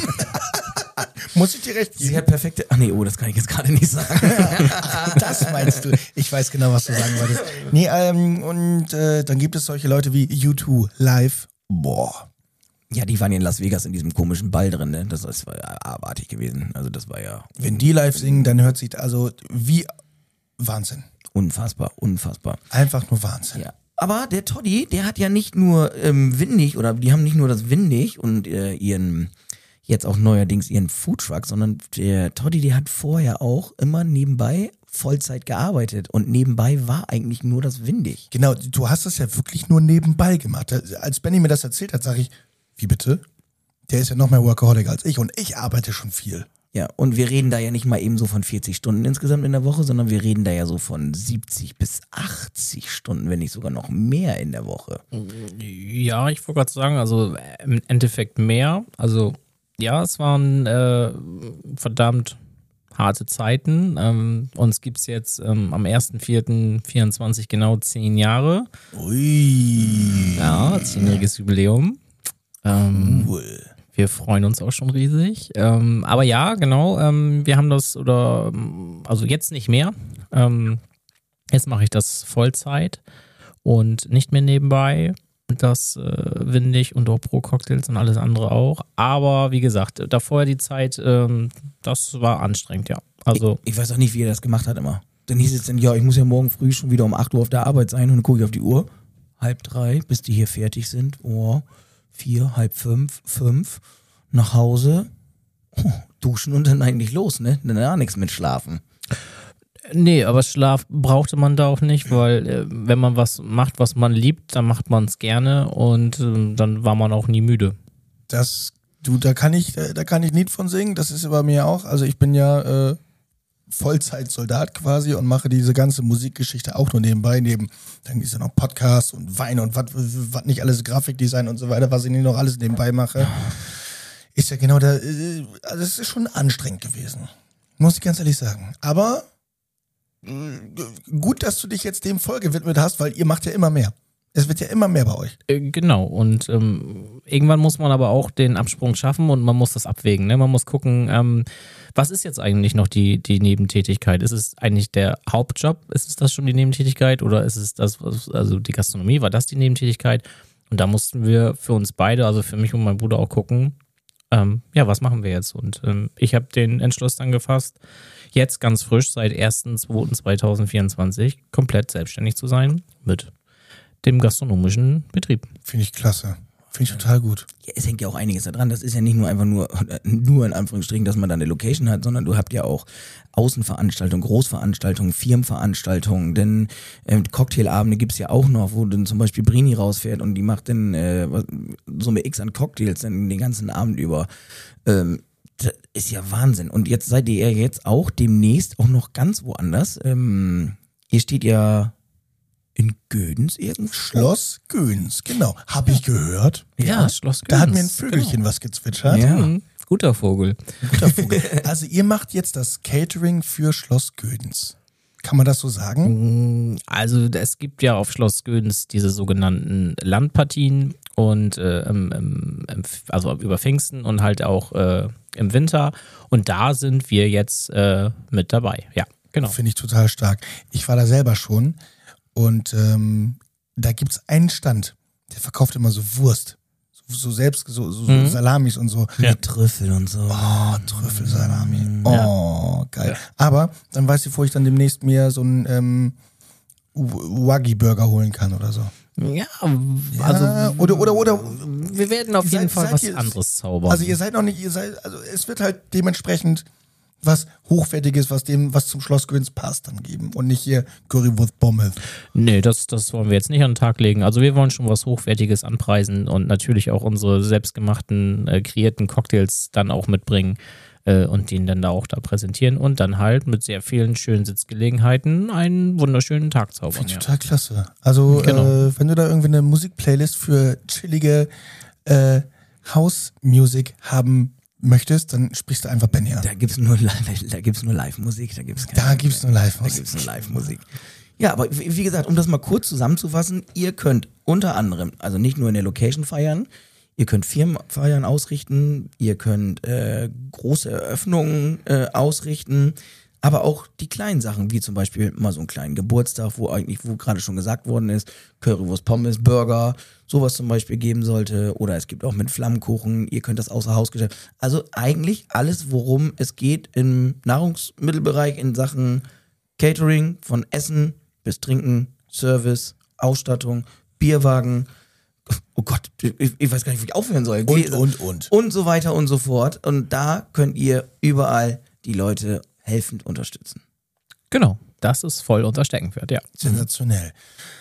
A: Muss ich dir recht geben.
B: Sie hat perfekte. Ach nee, oh, das kann ich jetzt gerade nicht sagen.
A: Das meinst du. Ich weiß genau, was du sagen wolltest. Nee, ähm, und äh, dann gibt es solche Leute wie U zwei live. Boah.
B: Ja, die waren ja in Las Vegas in diesem komischen Ball drin, ne? Das, das war ja abartig gewesen. Also das war ja
A: Wenn die live singen, dann hört sich also wie Wahnsinn.
B: unfassbar, unfassbar.
A: Einfach nur Wahnsinn.
B: Ja. Aber der Toddy, der hat ja nicht nur ähm, Windig, oder die haben nicht nur das Windig und äh, ihren, jetzt auch neuerdings ihren Foodtruck, sondern der Toddy, der hat vorher auch immer nebenbei Vollzeit gearbeitet und nebenbei war eigentlich nur das Windig.
A: Genau, du hast das ja wirklich nur nebenbei gemacht. Als Benny mir das erzählt hat, sage ich, wie bitte? Der ist ja noch mehr Workaholic als ich und ich arbeite schon viel.
B: Ja, und wir reden da ja nicht mal eben so von vierzig Stunden insgesamt in der Woche, sondern wir reden da ja so von siebzig bis achtzig Stunden, wenn nicht sogar noch mehr in der Woche.
C: Ja, ich wollte gerade sagen, also im Endeffekt mehr. Also ja, es waren äh, verdammt harte Zeiten. Ähm, uns gibt es jetzt ähm, am ersten vierten vierundzwanzig genau zehn Jahre.
A: Ui.
C: Ja, zehnjähriges Jubiläum. Ähm,
A: Cool.
C: Wir freuen uns auch schon riesig. Ähm, aber ja, genau, ähm, wir haben das, oder, ähm, also jetzt nicht mehr. Ähm, jetzt mache ich das Vollzeit und nicht mehr nebenbei. Das äh, Windig und auch Pro-Cocktails und alles andere auch. Aber wie gesagt, davor die Zeit, ähm, das war anstrengend, ja. Also,
B: Ich, ich weiß auch nicht, wie er das gemacht hat immer. Dann hieß es dann, ja, ich muss ja morgen früh schon wieder um acht Uhr auf der Arbeit sein und dann gucke ich auf die Uhr. Halb drei, bis die hier fertig sind. Oh, vier, halb fünf, fünf, nach Hause, oh, duschen und dann eigentlich los, ne? Dann ja nichts mit Schlafen.
C: nee, aber Schlaf brauchte man da auch nicht, weil äh, wenn man was macht, was man liebt, dann macht man es gerne und äh, dann war man auch nie müde.
A: Das, du, da kann ich, da kann ich nicht von singen. Das ist bei mir auch. Also ich bin ja äh, Vollzeitsoldat quasi und mache diese ganze Musikgeschichte auch nur nebenbei. Neben, dann ist ja noch Podcast und Wein und was nicht alles, Grafikdesign und so weiter, was ich nicht noch alles nebenbei mache. Ist ja genau der, äh, also es ist schon anstrengend gewesen. Muss ich ganz ehrlich sagen. Aber äh, gut, dass du dich jetzt dem voll gewidmet hast, weil ihr macht ja immer mehr. Es wird ja immer mehr bei euch.
C: Äh, Genau, und ähm, irgendwann muss man aber auch den Absprung schaffen und man muss das abwägen. Ne? Man muss gucken, ähm, was ist jetzt eigentlich noch die, die Nebentätigkeit? Ist es eigentlich der Hauptjob? Ist es das schon die Nebentätigkeit? Oder ist es das, was- also die Gastronomie, war das die Nebentätigkeit? Und da mussten wir für uns beide, also für mich und meinen Bruder auch gucken, ähm, ja, was machen wir jetzt? Und ähm, ich habe den Entschluss dann gefasst, jetzt ganz frisch seit erster zweiter zweitausendvierundzwanzig komplett selbstständig zu sein mit dem gastronomischen Betrieb.
A: Finde ich klasse. Finde ich total gut.
B: Ja, es hängt ja auch einiges daran. Das ist ja nicht nur einfach nur, nur in Anführungsstrichen, dass man da eine Location hat, sondern du habt ja auch Außenveranstaltungen, Großveranstaltungen, Firmenveranstaltungen, denn äh, Cocktailabende gibt's ja auch noch, wo dann zum Beispiel Brini rausfährt und die macht dann äh, was- Summe X an Cocktails dann den ganzen Abend über. Ähm, das ist ja Wahnsinn. Und jetzt seid ihr ja jetzt auch demnächst auch noch ganz woanders. Ähm, ihr steht ja in Gödens irgendwo.
A: Schloss Göns, genau. Habe ich gehört.
C: Ja, Schloss
A: Da hat
C: Göns,
A: mir ein Vögelchen was gezwitschert.
B: Ja.
C: Mhm. Guter Vogel.
A: Guter Vogel. Also ihr macht jetzt das Catering für Schloss Gödens. Kann man das so sagen?
C: Also es gibt ja auf Schloss Gödens diese sogenannten Landpartien und äh, im, im, im, also über Pfingsten und halt auch äh, im Winter. Und da sind wir jetzt äh, mit dabei. Ja, genau.
A: Finde ich total stark. Ich war da selber schon und ähm, da gibt es einen Stand, der verkauft immer so Wurst. So, so selbst, so, so, so Salamis und so.
C: Ja.
B: Mit Trüffel und so.
A: Oh, Trüffelsalami. Oh, geil. Aber dann weiß ich, wo ich dann demnächst mir so einen ähm, Wagyu-Burger holen kann oder so.
C: Ja, also
A: Ja, oder, oder, oder.
C: wir werden auf
A: Ihr
C: jeden
A: seid-
C: Fall
A: seid
C: was
A: ihr-
C: anderes zaubern.
A: Also ihr seid noch nicht, ihr seid, also es wird halt dementsprechend was Hochwertiges, was dem, was zum Schloss Göns passt, dann geben und nicht hier Currywurst Pommes.
C: Nee, das, das wollen wir jetzt nicht an den Tag legen. Also wir wollen schon was Hochwertiges anpreisen und natürlich auch unsere selbstgemachten, äh, kreierten Cocktails dann auch mitbringen äh, und den dann da auch da präsentieren und dann halt mit sehr vielen schönen Sitzgelegenheiten einen wunderschönen Tag zaubern.
A: Finde ich
C: Ja.
A: total klasse. Also
C: Genau.
A: äh, wenn du da irgendwie eine Musikplaylist für chillige äh, House-Music haben möchtest, dann sprichst du einfach Benny an.
B: Da gibt's nur, Li- da gibt's nur Live-Musik, da gibt's keine,
A: Da gibt's nur
B: Da
A: Live-Musik.
B: gibt's nur Live-Musik. Ja, aber wie wie gesagt, um das mal kurz zusammenzufassen, ihr könnt unter anderem, also nicht nur in der Location feiern, ihr könnt Firmenfeiern ausrichten, ihr könnt äh, große Eröffnungen äh, ausrichten, aber auch die kleinen Sachen, wie zum Beispiel mal so einen kleinen Geburtstag, wo eigentlich, wo gerade schon gesagt worden ist, Currywurst, Pommes, Burger, sowas zum Beispiel geben sollte. Oder es gibt auch mit Flammkuchen, ihr könnt das außer Hausgeschäft. Also eigentlich alles, worum es geht im Nahrungsmittelbereich in Sachen Catering, von Essen bis Trinken, Service, Ausstattung, Bierwagen. Oh Gott, ich, ich weiß gar nicht, wie ich aufhören soll.
A: Und,
B: Gläser
A: und, und.
B: und so weiter und so fort. Und da könnt ihr überall die Leute helfend unterstützen.
C: Genau, das ist voll unser Steckenpferd, ja.
A: Sensationell.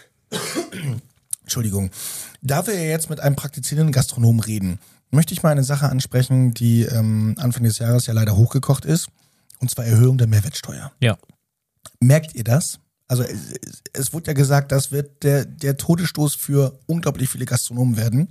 A: Entschuldigung. Da wir ja jetzt mit einem praktizierenden Gastronomen reden, möchte ich mal eine Sache ansprechen, die ähm, Anfang des Jahres ja leider hochgekocht ist, und zwar Erhöhung der Mehrwertsteuer.
C: Ja.
A: Merkt ihr das? Also es, es wurde ja gesagt, das wird der, der Todesstoß für unglaublich viele Gastronomen werden.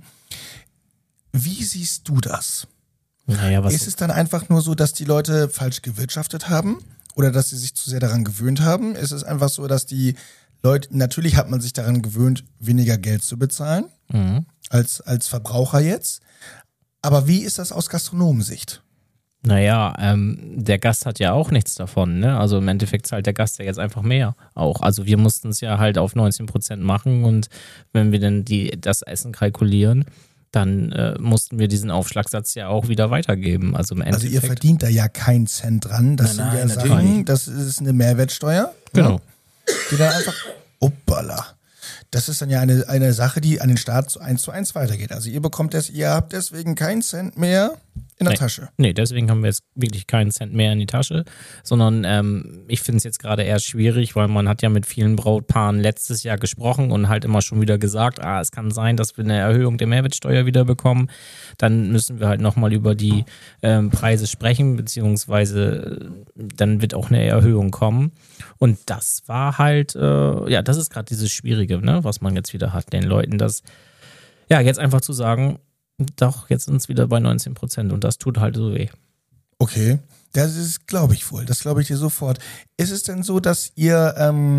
A: Wie siehst du das?
C: Naja, was
A: Ist es dann einfach nur so, dass die Leute falsch gewirtschaftet haben oder dass sie sich zu sehr daran gewöhnt haben? Ist es einfach so, dass die Leute, natürlich hat man sich daran gewöhnt, weniger Geld zu bezahlen,
C: Mhm.
A: als, als Verbraucher jetzt. Aber wie ist das aus Gastronomensicht?
C: Naja, ähm, der Gast hat ja auch nichts davon, ne? Also im Endeffekt zahlt der Gast ja jetzt einfach mehr auch. Also wir mussten es ja halt auf neunzehn Prozent machen und wenn wir dann die, das Essen kalkulieren, dann äh, mussten wir diesen Aufschlagsatz ja auch wieder weitergeben. Also im
A: Also
C: Endeffekt.
A: ihr verdient da ja keinen Cent dran. Das
B: Nein,
A: sind
B: nein,
A: ja
B: natürlich
A: Sachen,
B: nicht.
A: das ist eine Mehrwertsteuer.
C: Genau.
A: Ja, die dann einfach, uppala. Das ist dann ja eine, eine Sache, die an den Staat zu eins zu eins weitergeht. Also ihr bekommt das, ihr habt deswegen keinen Cent mehr in der
C: Nee.
A: Tasche.
C: Nee, deswegen haben wir jetzt wirklich keinen Cent mehr in die Tasche, sondern ähm, ich finde es jetzt gerade eher schwierig, weil man hat ja mit vielen Brautpaaren letztes Jahr gesprochen und halt immer schon wieder gesagt, ah, es kann sein, dass wir eine Erhöhung der Mehrwertsteuer wieder bekommen. Dann müssen wir halt nochmal über die ähm, Preise sprechen, beziehungsweise äh, dann wird auch eine Erhöhung kommen. Und das war halt, äh, ja, das ist gerade dieses Schwierige, ne, was man jetzt wieder hat, den Leuten das, ja, jetzt einfach zu sagen, doch, jetzt sind es wieder bei neunzehn Prozent und das tut halt so weh.
A: Okay, das ist, glaube ich wohl. Das glaube ich dir sofort. Ist es denn so, dass ihr ähm,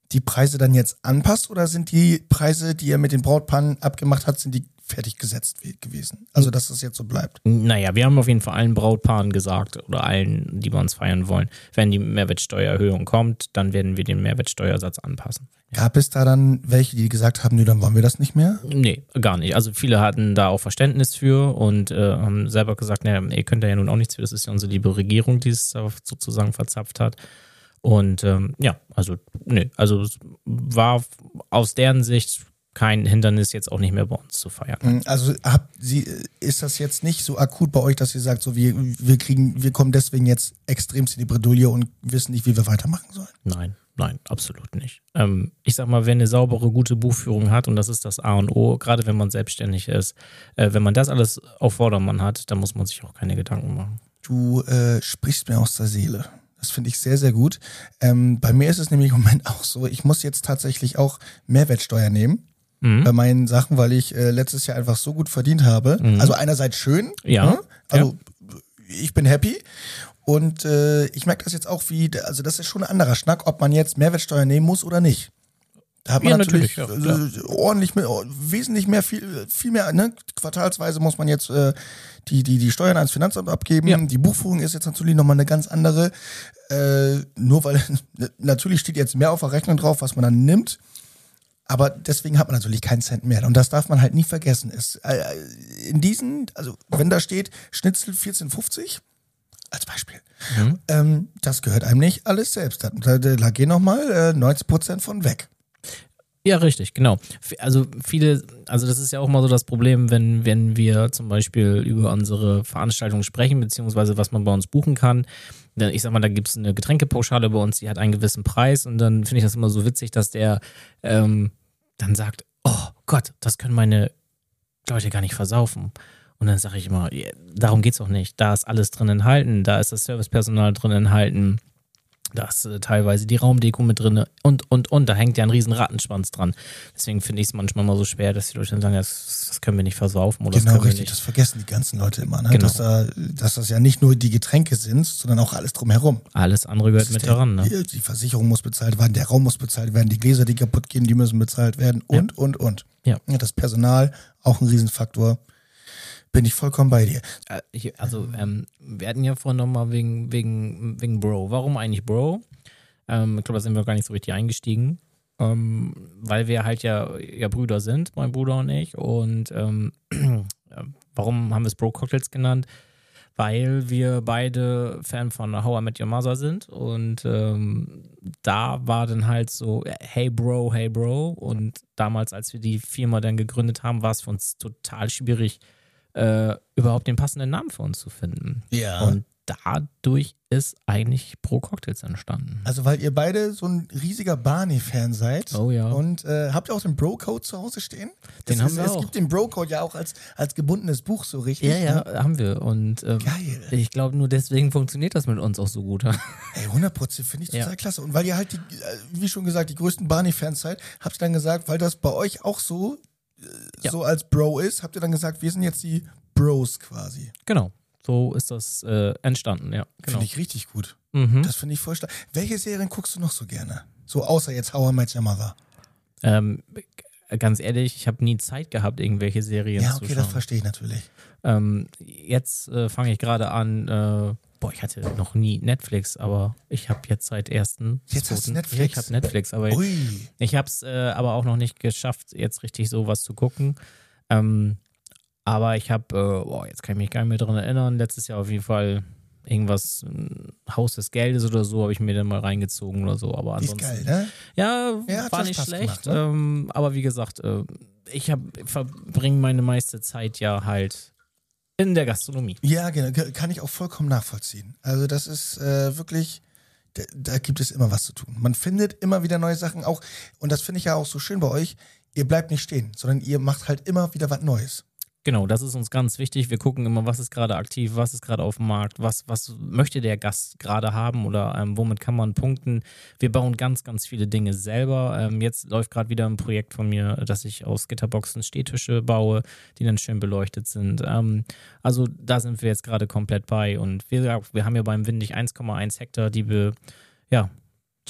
A: die Preise dann jetzt anpasst oder sind die Preise, die er mit den Brautpaaren abgemacht hat, sind die fertig gesetzt gewesen? Also, dass das jetzt so bleibt.
C: Naja, wir haben auf jeden Fall allen Brautpaaren gesagt oder allen, die bei uns feiern wollen, wenn die Mehrwertsteuererhöhung kommt, dann werden wir den Mehrwertsteuersatz anpassen.
A: Gab es da dann welche, die gesagt haben, nö, dann wollen wir das nicht mehr?
C: Nee, gar nicht. Also viele hatten da auch Verständnis für und äh, haben selber gesagt, naja, ihr könnt da ja nun auch nichts für, das ist ja unsere liebe Regierung, die es sozusagen verzapft hat. Und ähm, ja, also nee, also es war aus deren Sicht kein Hindernis, jetzt auch nicht mehr bei uns zu feiern.
A: Also habt sie, ist das jetzt nicht so akut bei euch, dass ihr sagt, so wir, wir kriegen, wir kommen deswegen jetzt extremst in die Bredouille und wissen nicht, wie wir weitermachen sollen?
C: Nein, nein, absolut nicht. Ähm, ich sag mal, wer eine saubere, gute Buchführung hat, und das ist das A und O, gerade wenn man selbstständig ist, äh, wenn man das alles auf Vordermann hat, dann muss man sich auch keine Gedanken machen.
A: Du äh, sprichst mir aus der Seele. Das finde ich sehr, sehr gut. Ähm, bei mir ist es nämlich im Moment auch so, ich muss jetzt tatsächlich auch Mehrwertsteuer nehmen. Mhm. Bei meinen Sachen, weil ich äh, letztes Jahr einfach so gut verdient habe. Mhm. Also einerseits schön,
C: ja,
A: ne? Also
C: ja.
A: ich bin happy und äh, ich merke das jetzt auch wie, also das ist schon ein anderer Schnack, ob man jetzt Mehrwertsteuer nehmen muss oder nicht. Da hat man
C: ja,
A: natürlich,
C: natürlich ja,
A: äh, ordentlich mehr, wesentlich mehr, viel, viel mehr, ne? Quartalsweise muss man jetzt äh, die, die, die Steuern ans Finanzamt abgeben. Ja. Die Buchführung ist jetzt natürlich nochmal eine ganz andere. Äh, nur weil natürlich steht jetzt mehr auf der Rechnung drauf, was man dann nimmt. Aber deswegen hat man natürlich keinen Cent mehr. Und das darf man halt nie vergessen. Es, äh, in diesen, also wenn da steht Schnitzel vierzehn fünfzig, als Beispiel, mhm. ähm, das gehört einem nicht alles selbst. Da, da, da gehen nochmal äh, neunzig Prozent von weg.
C: Ja, richtig, genau. Also viele, also das ist ja auch mal so das Problem, wenn, wenn wir zum Beispiel über unsere Veranstaltungen sprechen, beziehungsweise was man bei uns buchen kann. Ich sag mal, da gibt es eine Getränkepauschale bei uns, die hat einen gewissen Preis und dann finde ich das immer so witzig, dass der ähm, dann sagt, oh Gott, das können meine Leute gar nicht versaufen. Und dann sage ich immer, darum geht's auch nicht. Da ist alles drin enthalten, da ist das Servicepersonal drin enthalten, da ist äh, teilweise die Raumdeko mit drin und, und, und. Da hängt ja ein riesen Rattenschwanz dran. Deswegen finde ich es manchmal mal so schwer, dass die Leute dann sagen, das, das können wir nicht versaufen. Oder
A: genau,
C: das
A: richtig.
C: Nicht.
A: Das vergessen die ganzen Leute immer. Ne?
C: Genau.
A: Dass, da, dass das ja nicht nur die Getränke sind, sondern auch alles drumherum.
C: Alles andere gehört mit
A: der,
C: daran. Ne?
A: Die, die Versicherung muss bezahlt werden, der Raum muss bezahlt werden, die Gläser, die kaputt gehen, die müssen bezahlt werden und, ja. und, und.
C: Ja.
A: Das Personal, auch ein Riesenfaktor. Bin ich vollkommen bei dir.
C: Äh, ich, also, ähm, wir hatten ja vorhin nochmal wegen, wegen, wegen Bro. Warum eigentlich Bro? Ähm, ich glaube, da sind wir gar nicht so richtig eingestiegen, ähm, weil wir halt ja, ja Brüder sind, mein Bruder und ich. Und ähm, warum haben wir es Bro Cocktails genannt? Weil wir beide Fan von How I Met Your Mother sind. Und ähm, da war dann halt so, hey Bro, hey Bro. Und damals, als wir die Firma dann gegründet haben, war es für uns total schwierig, äh, überhaupt den passenden Namen für uns zu finden.
A: Ja.
C: Und dadurch ist eigentlich Bro Cocktails entstanden.
A: Also weil ihr beide so ein riesiger Barney-Fan seid.
C: Oh ja.
A: Und äh, habt ihr auch den Bro-Code zu Hause stehen?
C: Den
A: es
C: haben
A: ist,
C: wir
A: es
C: auch.
A: Es gibt den Bro-Code ja auch als, als gebundenes Buch so richtig.
C: Ja, ja,
A: ne?
C: haben wir. Und ähm,
A: geil.
C: Ich glaube, nur deswegen funktioniert das mit uns auch so gut.
A: Ey, hundert Prozent finde ich total
C: Ja.
A: klasse. Und weil ihr halt, die, wie schon gesagt, die größten Barney-Fans seid, habt ihr dann gesagt, weil das bei euch auch so, äh,
C: Ja.
A: so als Bro ist, habt ihr dann gesagt, wir sind jetzt die Bros quasi.
C: Genau. So ist das äh, entstanden, ja. Genau.
A: Finde ich richtig gut.
C: Mhm.
A: Das finde ich voll stark. Welche Serien guckst du noch so gerne? So außer jetzt How I Met Your Mother.
C: Ähm, ganz ehrlich, ich habe nie Zeit gehabt, irgendwelche Serien
A: Ja,
C: zu
A: okay,
C: schauen.
A: das verstehe ich natürlich.
C: Ähm, jetzt äh, fange ich gerade an, äh, boah, ich hatte noch nie Netflix, aber ich habe jetzt seit ersten
A: Jetzt hast du
C: zweiten
A: Netflix?
C: Ja, ich habe Netflix, aber
A: Ui.
C: ich habe es äh, aber auch noch nicht geschafft, jetzt richtig sowas zu gucken. Ähm, aber ich habe, äh, boah, jetzt kann ich mich gar nicht mehr dran erinnern, letztes Jahr auf jeden Fall irgendwas, ein Haus des Geldes oder so, habe ich mir dann mal reingezogen oder so. Aber
A: Die ist
C: ansonsten,
A: geil, ne?
C: ja,
A: Ja, hat
C: war
A: schon
C: nicht
A: Spaß
C: schlecht.
A: gemacht, ne?
C: ähm, aber wie gesagt, äh, ich hab, verbringe meine meiste Zeit ja halt in der Gastronomie.
A: Ja, genau, kann ich auch vollkommen nachvollziehen. Also das ist äh, wirklich, da, da gibt es immer was zu tun. Man findet immer wieder neue Sachen auch, und das finde ich ja auch so schön bei euch, ihr bleibt nicht stehen, sondern ihr macht halt immer wieder was Neues.
C: Genau, das ist uns ganz wichtig. Wir gucken immer, was ist gerade aktiv, was ist gerade auf dem Markt, was, was möchte der Gast gerade haben oder ähm, womit kann man punkten. Wir bauen ganz, ganz viele Dinge selber. Ähm, jetzt läuft gerade wieder ein Projekt von mir, dass ich aus Gitterboxen Stehtische baue, die dann schön beleuchtet sind. Ähm, also da sind wir jetzt gerade komplett bei und wir, wir haben ja beim Windig eins Komma eins Hektar, die wir, ja, die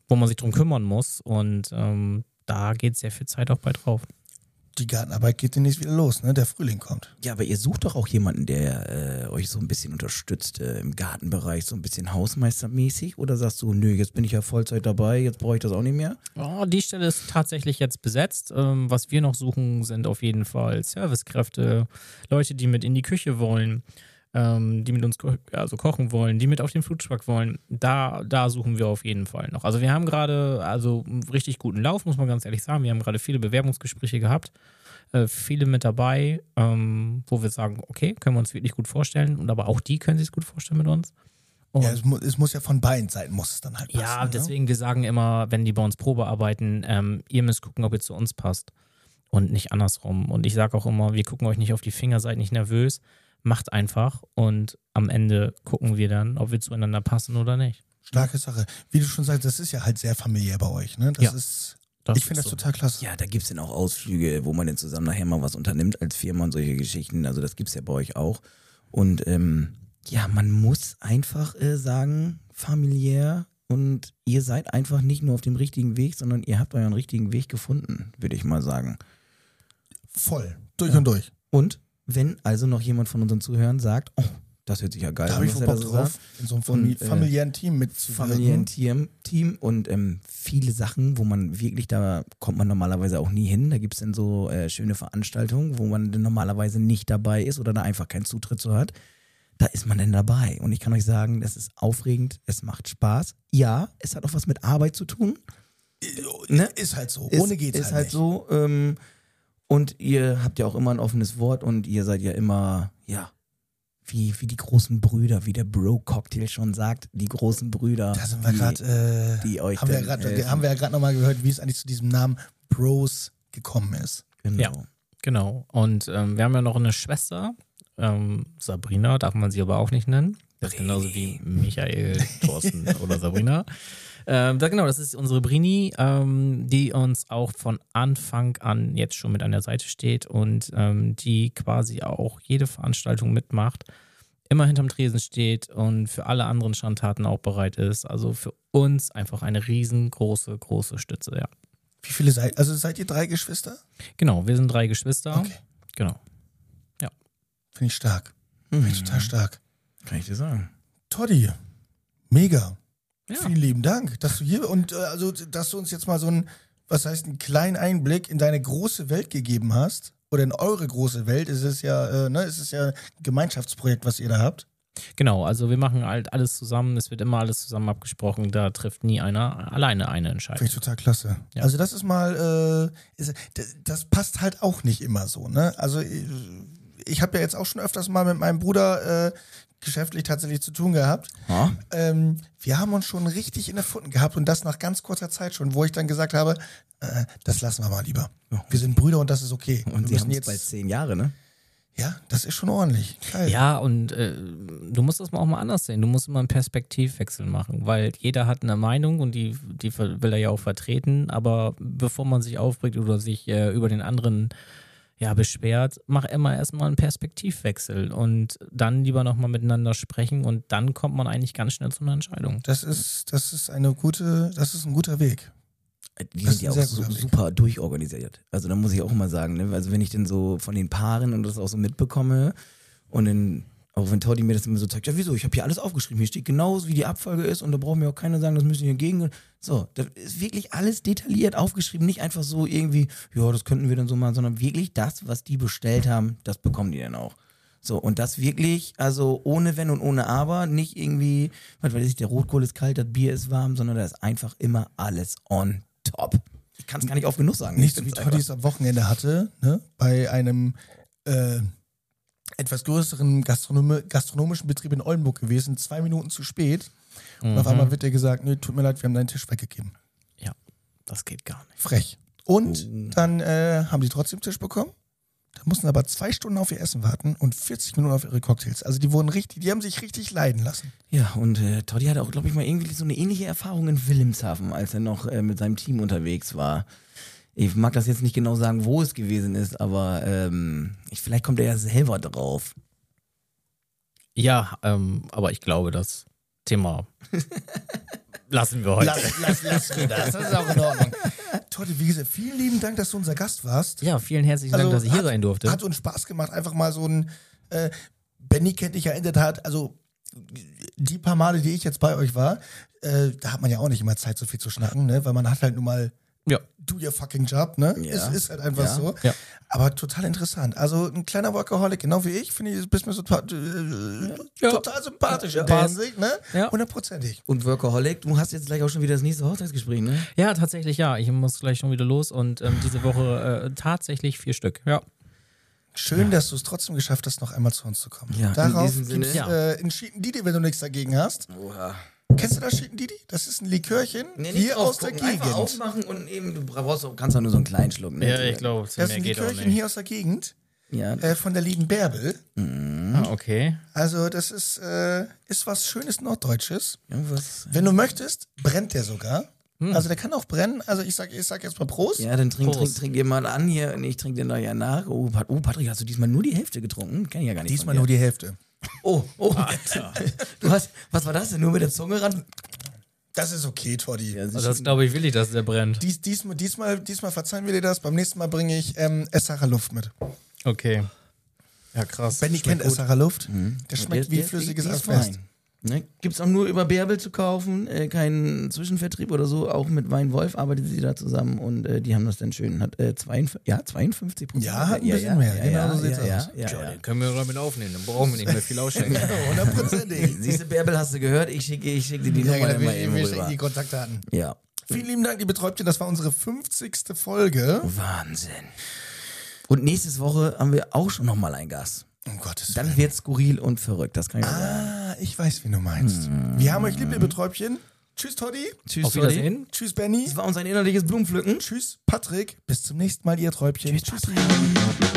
C: wo man sich drum kümmern muss. Und ähm, da geht sehr viel Zeit auch bei drauf.
A: Die Gartenarbeit geht demnächst wieder los, ne? Der Frühling kommt.
B: Ja, aber ihr sucht doch auch jemanden, der äh, euch so ein bisschen unterstützt äh, im Gartenbereich, so ein bisschen hausmeistermäßig? Oder sagst du, nö, jetzt bin ich ja Vollzeit dabei, jetzt brauche ich das auch nicht mehr?
C: Oh, die Stelle ist tatsächlich jetzt besetzt. Ähm, was wir noch suchen, sind auf jeden Fall Servicekräfte, Leute, die mit in die Küche wollen, ähm, die mit uns ko- also kochen wollen, die mit auf den Foodtruck wollen. Da, da suchen wir auf jeden Fall noch. Also wir haben gerade also einen richtig guten Lauf, muss man ganz ehrlich sagen. Wir haben gerade viele Bewerbungsgespräche gehabt, äh, viele mit dabei, ähm, wo wir sagen, okay, können wir uns wirklich gut vorstellen. Und aber auch die können sich es gut vorstellen mit uns. Und
A: Ja, es, mu es muss ja von beiden Seiten muss es dann halt passen.
C: ja,
A: ne?
C: deswegen, wir sagen immer, wenn die bei uns Probe arbeiten, ähm, ihr müsst gucken, ob ihr zu uns passt und nicht andersrum. Und ich sage auch immer, wir gucken euch nicht auf die Finger, seid nicht nervös, macht einfach und am Ende gucken wir dann, ob wir zueinander passen oder nicht.
A: Starke Sache. Wie du schon sagst, das ist ja halt sehr familiär bei euch, ne? Das
C: Ja,
A: ist,
C: das
A: ich finde
C: ist
A: das
C: so.
A: total klasse.
B: Ja, da gibt's dann auch Ausflüge, wo man dann zusammen nachher mal was unternimmt als Firma und solche Geschichten. Also das gibt's ja bei euch auch. Und ähm, ja, man muss einfach äh, sagen, familiär, und ihr seid einfach nicht nur auf dem richtigen Weg, sondern ihr habt euren richtigen Weg gefunden, würde ich mal sagen.
A: Voll. Durch und durch.
B: Und wenn also noch jemand von unseren Zuhörern sagt, oh, das hört sich ja geil
A: Da
B: an,
A: habe ich
B: was
A: wohl
B: er
A: Bock
B: da so
A: drauf,
B: sagt.
A: in so einem Famili
B: Und, äh,
A: familiären Team mitzuwirken.
B: familiären Team, Team und ähm, viele Sachen, wo man wirklich, da kommt man normalerweise auch nie hin. Da gibt's dann so äh, schöne Veranstaltungen, wo man dann normalerweise nicht dabei ist oder da einfach keinen Zutritt zu hat. Da ist man dann dabei. Und ich kann euch sagen, das ist aufregend, es macht Spaß. Ja, es hat auch was mit Arbeit zu tun. Ne?
A: Ist halt so.
B: Ist,
A: Ohne geht's
B: ist
A: halt,
B: halt
A: nicht.
B: so. Ähm, und ihr habt ja auch immer ein offenes Wort und ihr seid ja immer, ja, wie, wie die großen Brüder, wie der Bro-Cocktail schon sagt, die großen Brüder.
A: Da sind wir
B: die-
A: gerade,
B: die
A: äh,
B: euch
A: haben wir
B: dann
A: gerade,
B: helfen.
A: haben wir ja gerade nochmal gehört, wie es eigentlich zu diesem Namen Bros gekommen ist.
B: Genau.
C: Ja. Genau. Und ähm, wir haben ja noch eine Schwester, ähm, Sabrina, darf man sie aber auch nicht nennen. Das ist genauso wie Michael, Thorsten oder Sabrina. Ähm, da, genau, das ist unsere Brini, ähm, die uns auch von Anfang an jetzt schon mit an der Seite steht und ähm, die quasi auch jede Veranstaltung mitmacht, immer hinterm Tresen steht und für alle anderen Schandtaten auch bereit ist. Also für uns einfach eine riesengroße, große Stütze, ja.
A: Wie viele seid, also seid ihr drei Geschwister?
C: Genau, wir sind drei Geschwister.
A: Okay.
C: Genau.
A: Finde ich stark. Finde ich total stark.
B: Kann ich dir sagen.
A: Toddy, mega.
C: Ja.
A: Vielen lieben Dank, dass du hier und äh, also, dass du uns jetzt mal so einen, was heißt, einen kleinen Einblick in deine große Welt gegeben hast. Oder in eure große Welt. Es ist ja, äh, ne, es ist ja ein Gemeinschaftsprojekt, was ihr da habt.
C: Genau, also wir machen halt alles zusammen, es wird immer alles zusammen abgesprochen, da trifft nie einer alleine eine Entscheidung.
A: Finde ich total klasse.
C: Ja.
A: Also das ist mal, äh, ist, das, das passt halt auch nicht immer so, ne? Also ich, ich habe ja jetzt auch schon öfters mal mit meinem Bruder äh, geschäftlich tatsächlich zu tun gehabt.
B: Ha?
A: Ähm, wir haben uns schon richtig in der Pfoten gehabt und das nach ganz kurzer Zeit schon, wo ich dann gesagt habe, äh, das lassen wir mal lieber. Wir sind Brüder und das ist okay.
B: Und
A: wir
B: sie
A: müssen
B: haben es
A: jetzt,
B: bald zehn Jahre, ne?
A: ja, das ist schon ordentlich. Geil.
C: Ja, und äh, du musst das mal auch mal anders sehen. Du musst immer einen Perspektivwechsel machen, weil jeder hat eine Meinung und die, die will er ja auch vertreten. Aber bevor man sich aufregt oder sich äh, über den anderen ja, beschwert, mach immer erstmal einen Perspektivwechsel und dann lieber nochmal miteinander sprechen und dann kommt man eigentlich ganz schnell zu einer Entscheidung.
A: Das ist, das ist eine gute, das ist ein guter Weg.
B: Die
A: Das
B: sind ja
A: ist
B: auch
A: ein sehr
B: so,
A: guter Weg.
B: super durchorganisiert. Also da muss ich auch mal sagen, ne? Also wenn ich denn so von den Paaren und das auch so mitbekomme und dann, auch wenn Toddy mir das immer so zeigt, ja wieso, ich habe hier alles aufgeschrieben, hier steht genau, wie die Abfolge ist und da braucht mir auch keiner sagen, das müssen wir hier gegen. So, das ist wirklich alles detailliert aufgeschrieben, nicht einfach so irgendwie, ja, das könnten wir dann so machen, sondern wirklich das, was die bestellt haben, das bekommen die dann auch. So, und das wirklich, also ohne Wenn und ohne Aber, nicht irgendwie, was weiß ich, der Rotkohl ist kalt, das Bier ist warm, sondern da ist einfach immer alles on top. Ich kann es gar nicht oft genug sagen.
A: Nicht
B: Ich
A: so wie
B: find's
A: Toddy es am Wochenende hatte, ne? Bei einem äh, etwas größeren Gastronom gastronomischen Betrieb in Oldenburg gewesen, zwei Minuten zu spät. Und auf einmal wird dir gesagt, nee, tut mir leid, wir haben deinen Tisch weggegeben.
C: Ja, das geht gar nicht.
A: Frech. Und dann äh, haben die trotzdem Tisch bekommen. Da mussten aber zwei Stunden auf ihr Essen warten und vierzig Minuten auf ihre Cocktails. Also die wurden richtig, die haben sich richtig leiden lassen.
B: Ja, und äh, Toddy hatte auch, glaube ich, mal irgendwie so eine ähnliche Erfahrung in Wilhelmshaven, als er noch äh, mit seinem Team unterwegs war. Ich mag das jetzt nicht genau sagen, wo es gewesen ist, aber ähm, ich, vielleicht kommt er ja selber drauf.
C: Ja, ähm, aber ich glaube, das Thema lassen wir heute.
A: Lass, lass, lass wir das. Das ist auch in Ordnung. Totti, wie gesagt, vielen lieben Dank, dass du unser Gast warst.
C: Ja, vielen herzlichen Dank, dass ich hier
A: hat,
C: sein durfte.
A: Hat uns Spaß gemacht, einfach mal so ein, äh, Benny kennt dich ja in der Tat, also die paar Male, die ich jetzt bei euch war, äh, da hat man ja auch nicht immer Zeit, so viel zu schnacken, ne? Weil man hat halt nun mal
C: Ja.
A: do your fucking job, ne?
B: Ja.
A: Es ist halt einfach
B: Ja.
A: so.
C: Ja.
A: Aber total interessant. Also ein kleiner Workaholic, genau wie ich, finde ich, bist mir so äh,
C: Ja.
A: total sympathisch in
C: Ja.
A: der
C: Passt.
A: Hinsicht, ne?
C: Ja.
A: Hundertprozentig.
B: Und Workaholic, du hast jetzt gleich auch schon wieder das nächste Hochzeitsgespräch, ne?
C: Ja, tatsächlich ja. Ich muss gleich schon wieder los und ähm, diese Woche äh, tatsächlich vier Stück. Ja.
A: Schön, dass du es trotzdem geschafft hast, noch einmal zu uns zu kommen.
B: Ja, in
A: Darauf
B: diesem Sinne-
A: gibt's, äh, in Schieten Didi, wenn du nichts dagegen hast.
B: Oha.
A: Kennst du das Schieten Didi? Das ist ein Likörchen
B: Nee, nicht
A: hier
B: drauf
A: aus der
B: gucken, einfach
A: Gegend.
B: aufmachen und eben, du brauchst auch, kannst auch nur so einen kleinen Schluck, ne?
C: glaube,
A: Das ist ein Likörchen hier aus der Gegend
B: Ja,
A: äh, von der lieben Bärbel.
C: Ah, okay.
A: Also das ist, äh, ist was Schönes Norddeutsches.
B: irgendwas.
A: Wenn du möchtest, brennt der sogar. Also der kann auch brennen. Also ich sag, ich sag jetzt mal Prost.
B: Ja, dann trink, trink,
C: Prost.
B: trink dir mal an hier. Nee, ich trinke dir nachher nach. Oh, Pat oh, Patrick, hast du diesmal nur die Hälfte getrunken? Kenn ich ja gar nicht.
A: Diesmal
B: von
A: nur
B: dir.
A: die Hälfte.
B: Oh, oh. Du hast, was war das denn? Nur mit der Zunge ran?
A: Das ist okay, Toddy.
B: Ja,
C: Also das glaube ich will ich, dass der brennt.
A: Dies, diesmal, diesmal, diesmal verzeihen wir dir das. Beim nächsten Mal bringe ich ähm, Essacher Luft mit.
C: Okay. Ja, krass.
A: Benny kennt Essacher Luft. Der schmeckt
B: Der-
A: wie
B: der-
A: flüssiges
B: die ist
A: Asbest.
B: fein. Ne? Gibt's auch nur über Bärbel zu kaufen, äh, keinen Zwischenvertrieb oder so. Auch mit Weinwolf arbeitet sie da zusammen und äh, die haben das dann schön. Hat äh, zweiundfünfzig, ja, zweiundfünfzig Prozent.
A: Ja, hat ein bisschen mehr. Genau
B: ja,
A: so sieht's
B: ja,
A: aus.
B: Ja,
C: Ja,
B: ja,
C: den können wir damit aufnehmen, dann brauchen wir nicht mehr viel ausschenken.
A: Hundertprozentig.
B: Siehst du, Bärbel, hast du gehört? Ich schicke ich schick dir die
A: Ja,
B: Nummer
A: genau,
B: immer
A: wir,
B: eben
A: wir
B: rüber.
A: schicken die Kontaktdaten.
B: Ja.
A: Vielen lieben Dank, liebe Träubchen. Das war unsere fünfzigste Folge.
B: Wahnsinn. Und nächste Woche haben wir auch schon nochmal einen Gast.
A: Um Gottes
B: Dann
A: Willen.
B: wird skurril und verrückt, das kann ich dir sagen.
A: Ah, ich weiß, wie du meinst. Wir haben euch lieb, liebe Träubchen. Tschüss, Toddy.
B: Tschüss,
C: Auf
B: Toddy.
C: Wiedersehen.
A: Tschüss, Benny.
B: Das war unser innerliches Blumenpflücken.
A: Tschüss, Patrick. Bis zum nächsten Mal, ihr Träubchen.
B: Tschüss,
A: Tschüssi.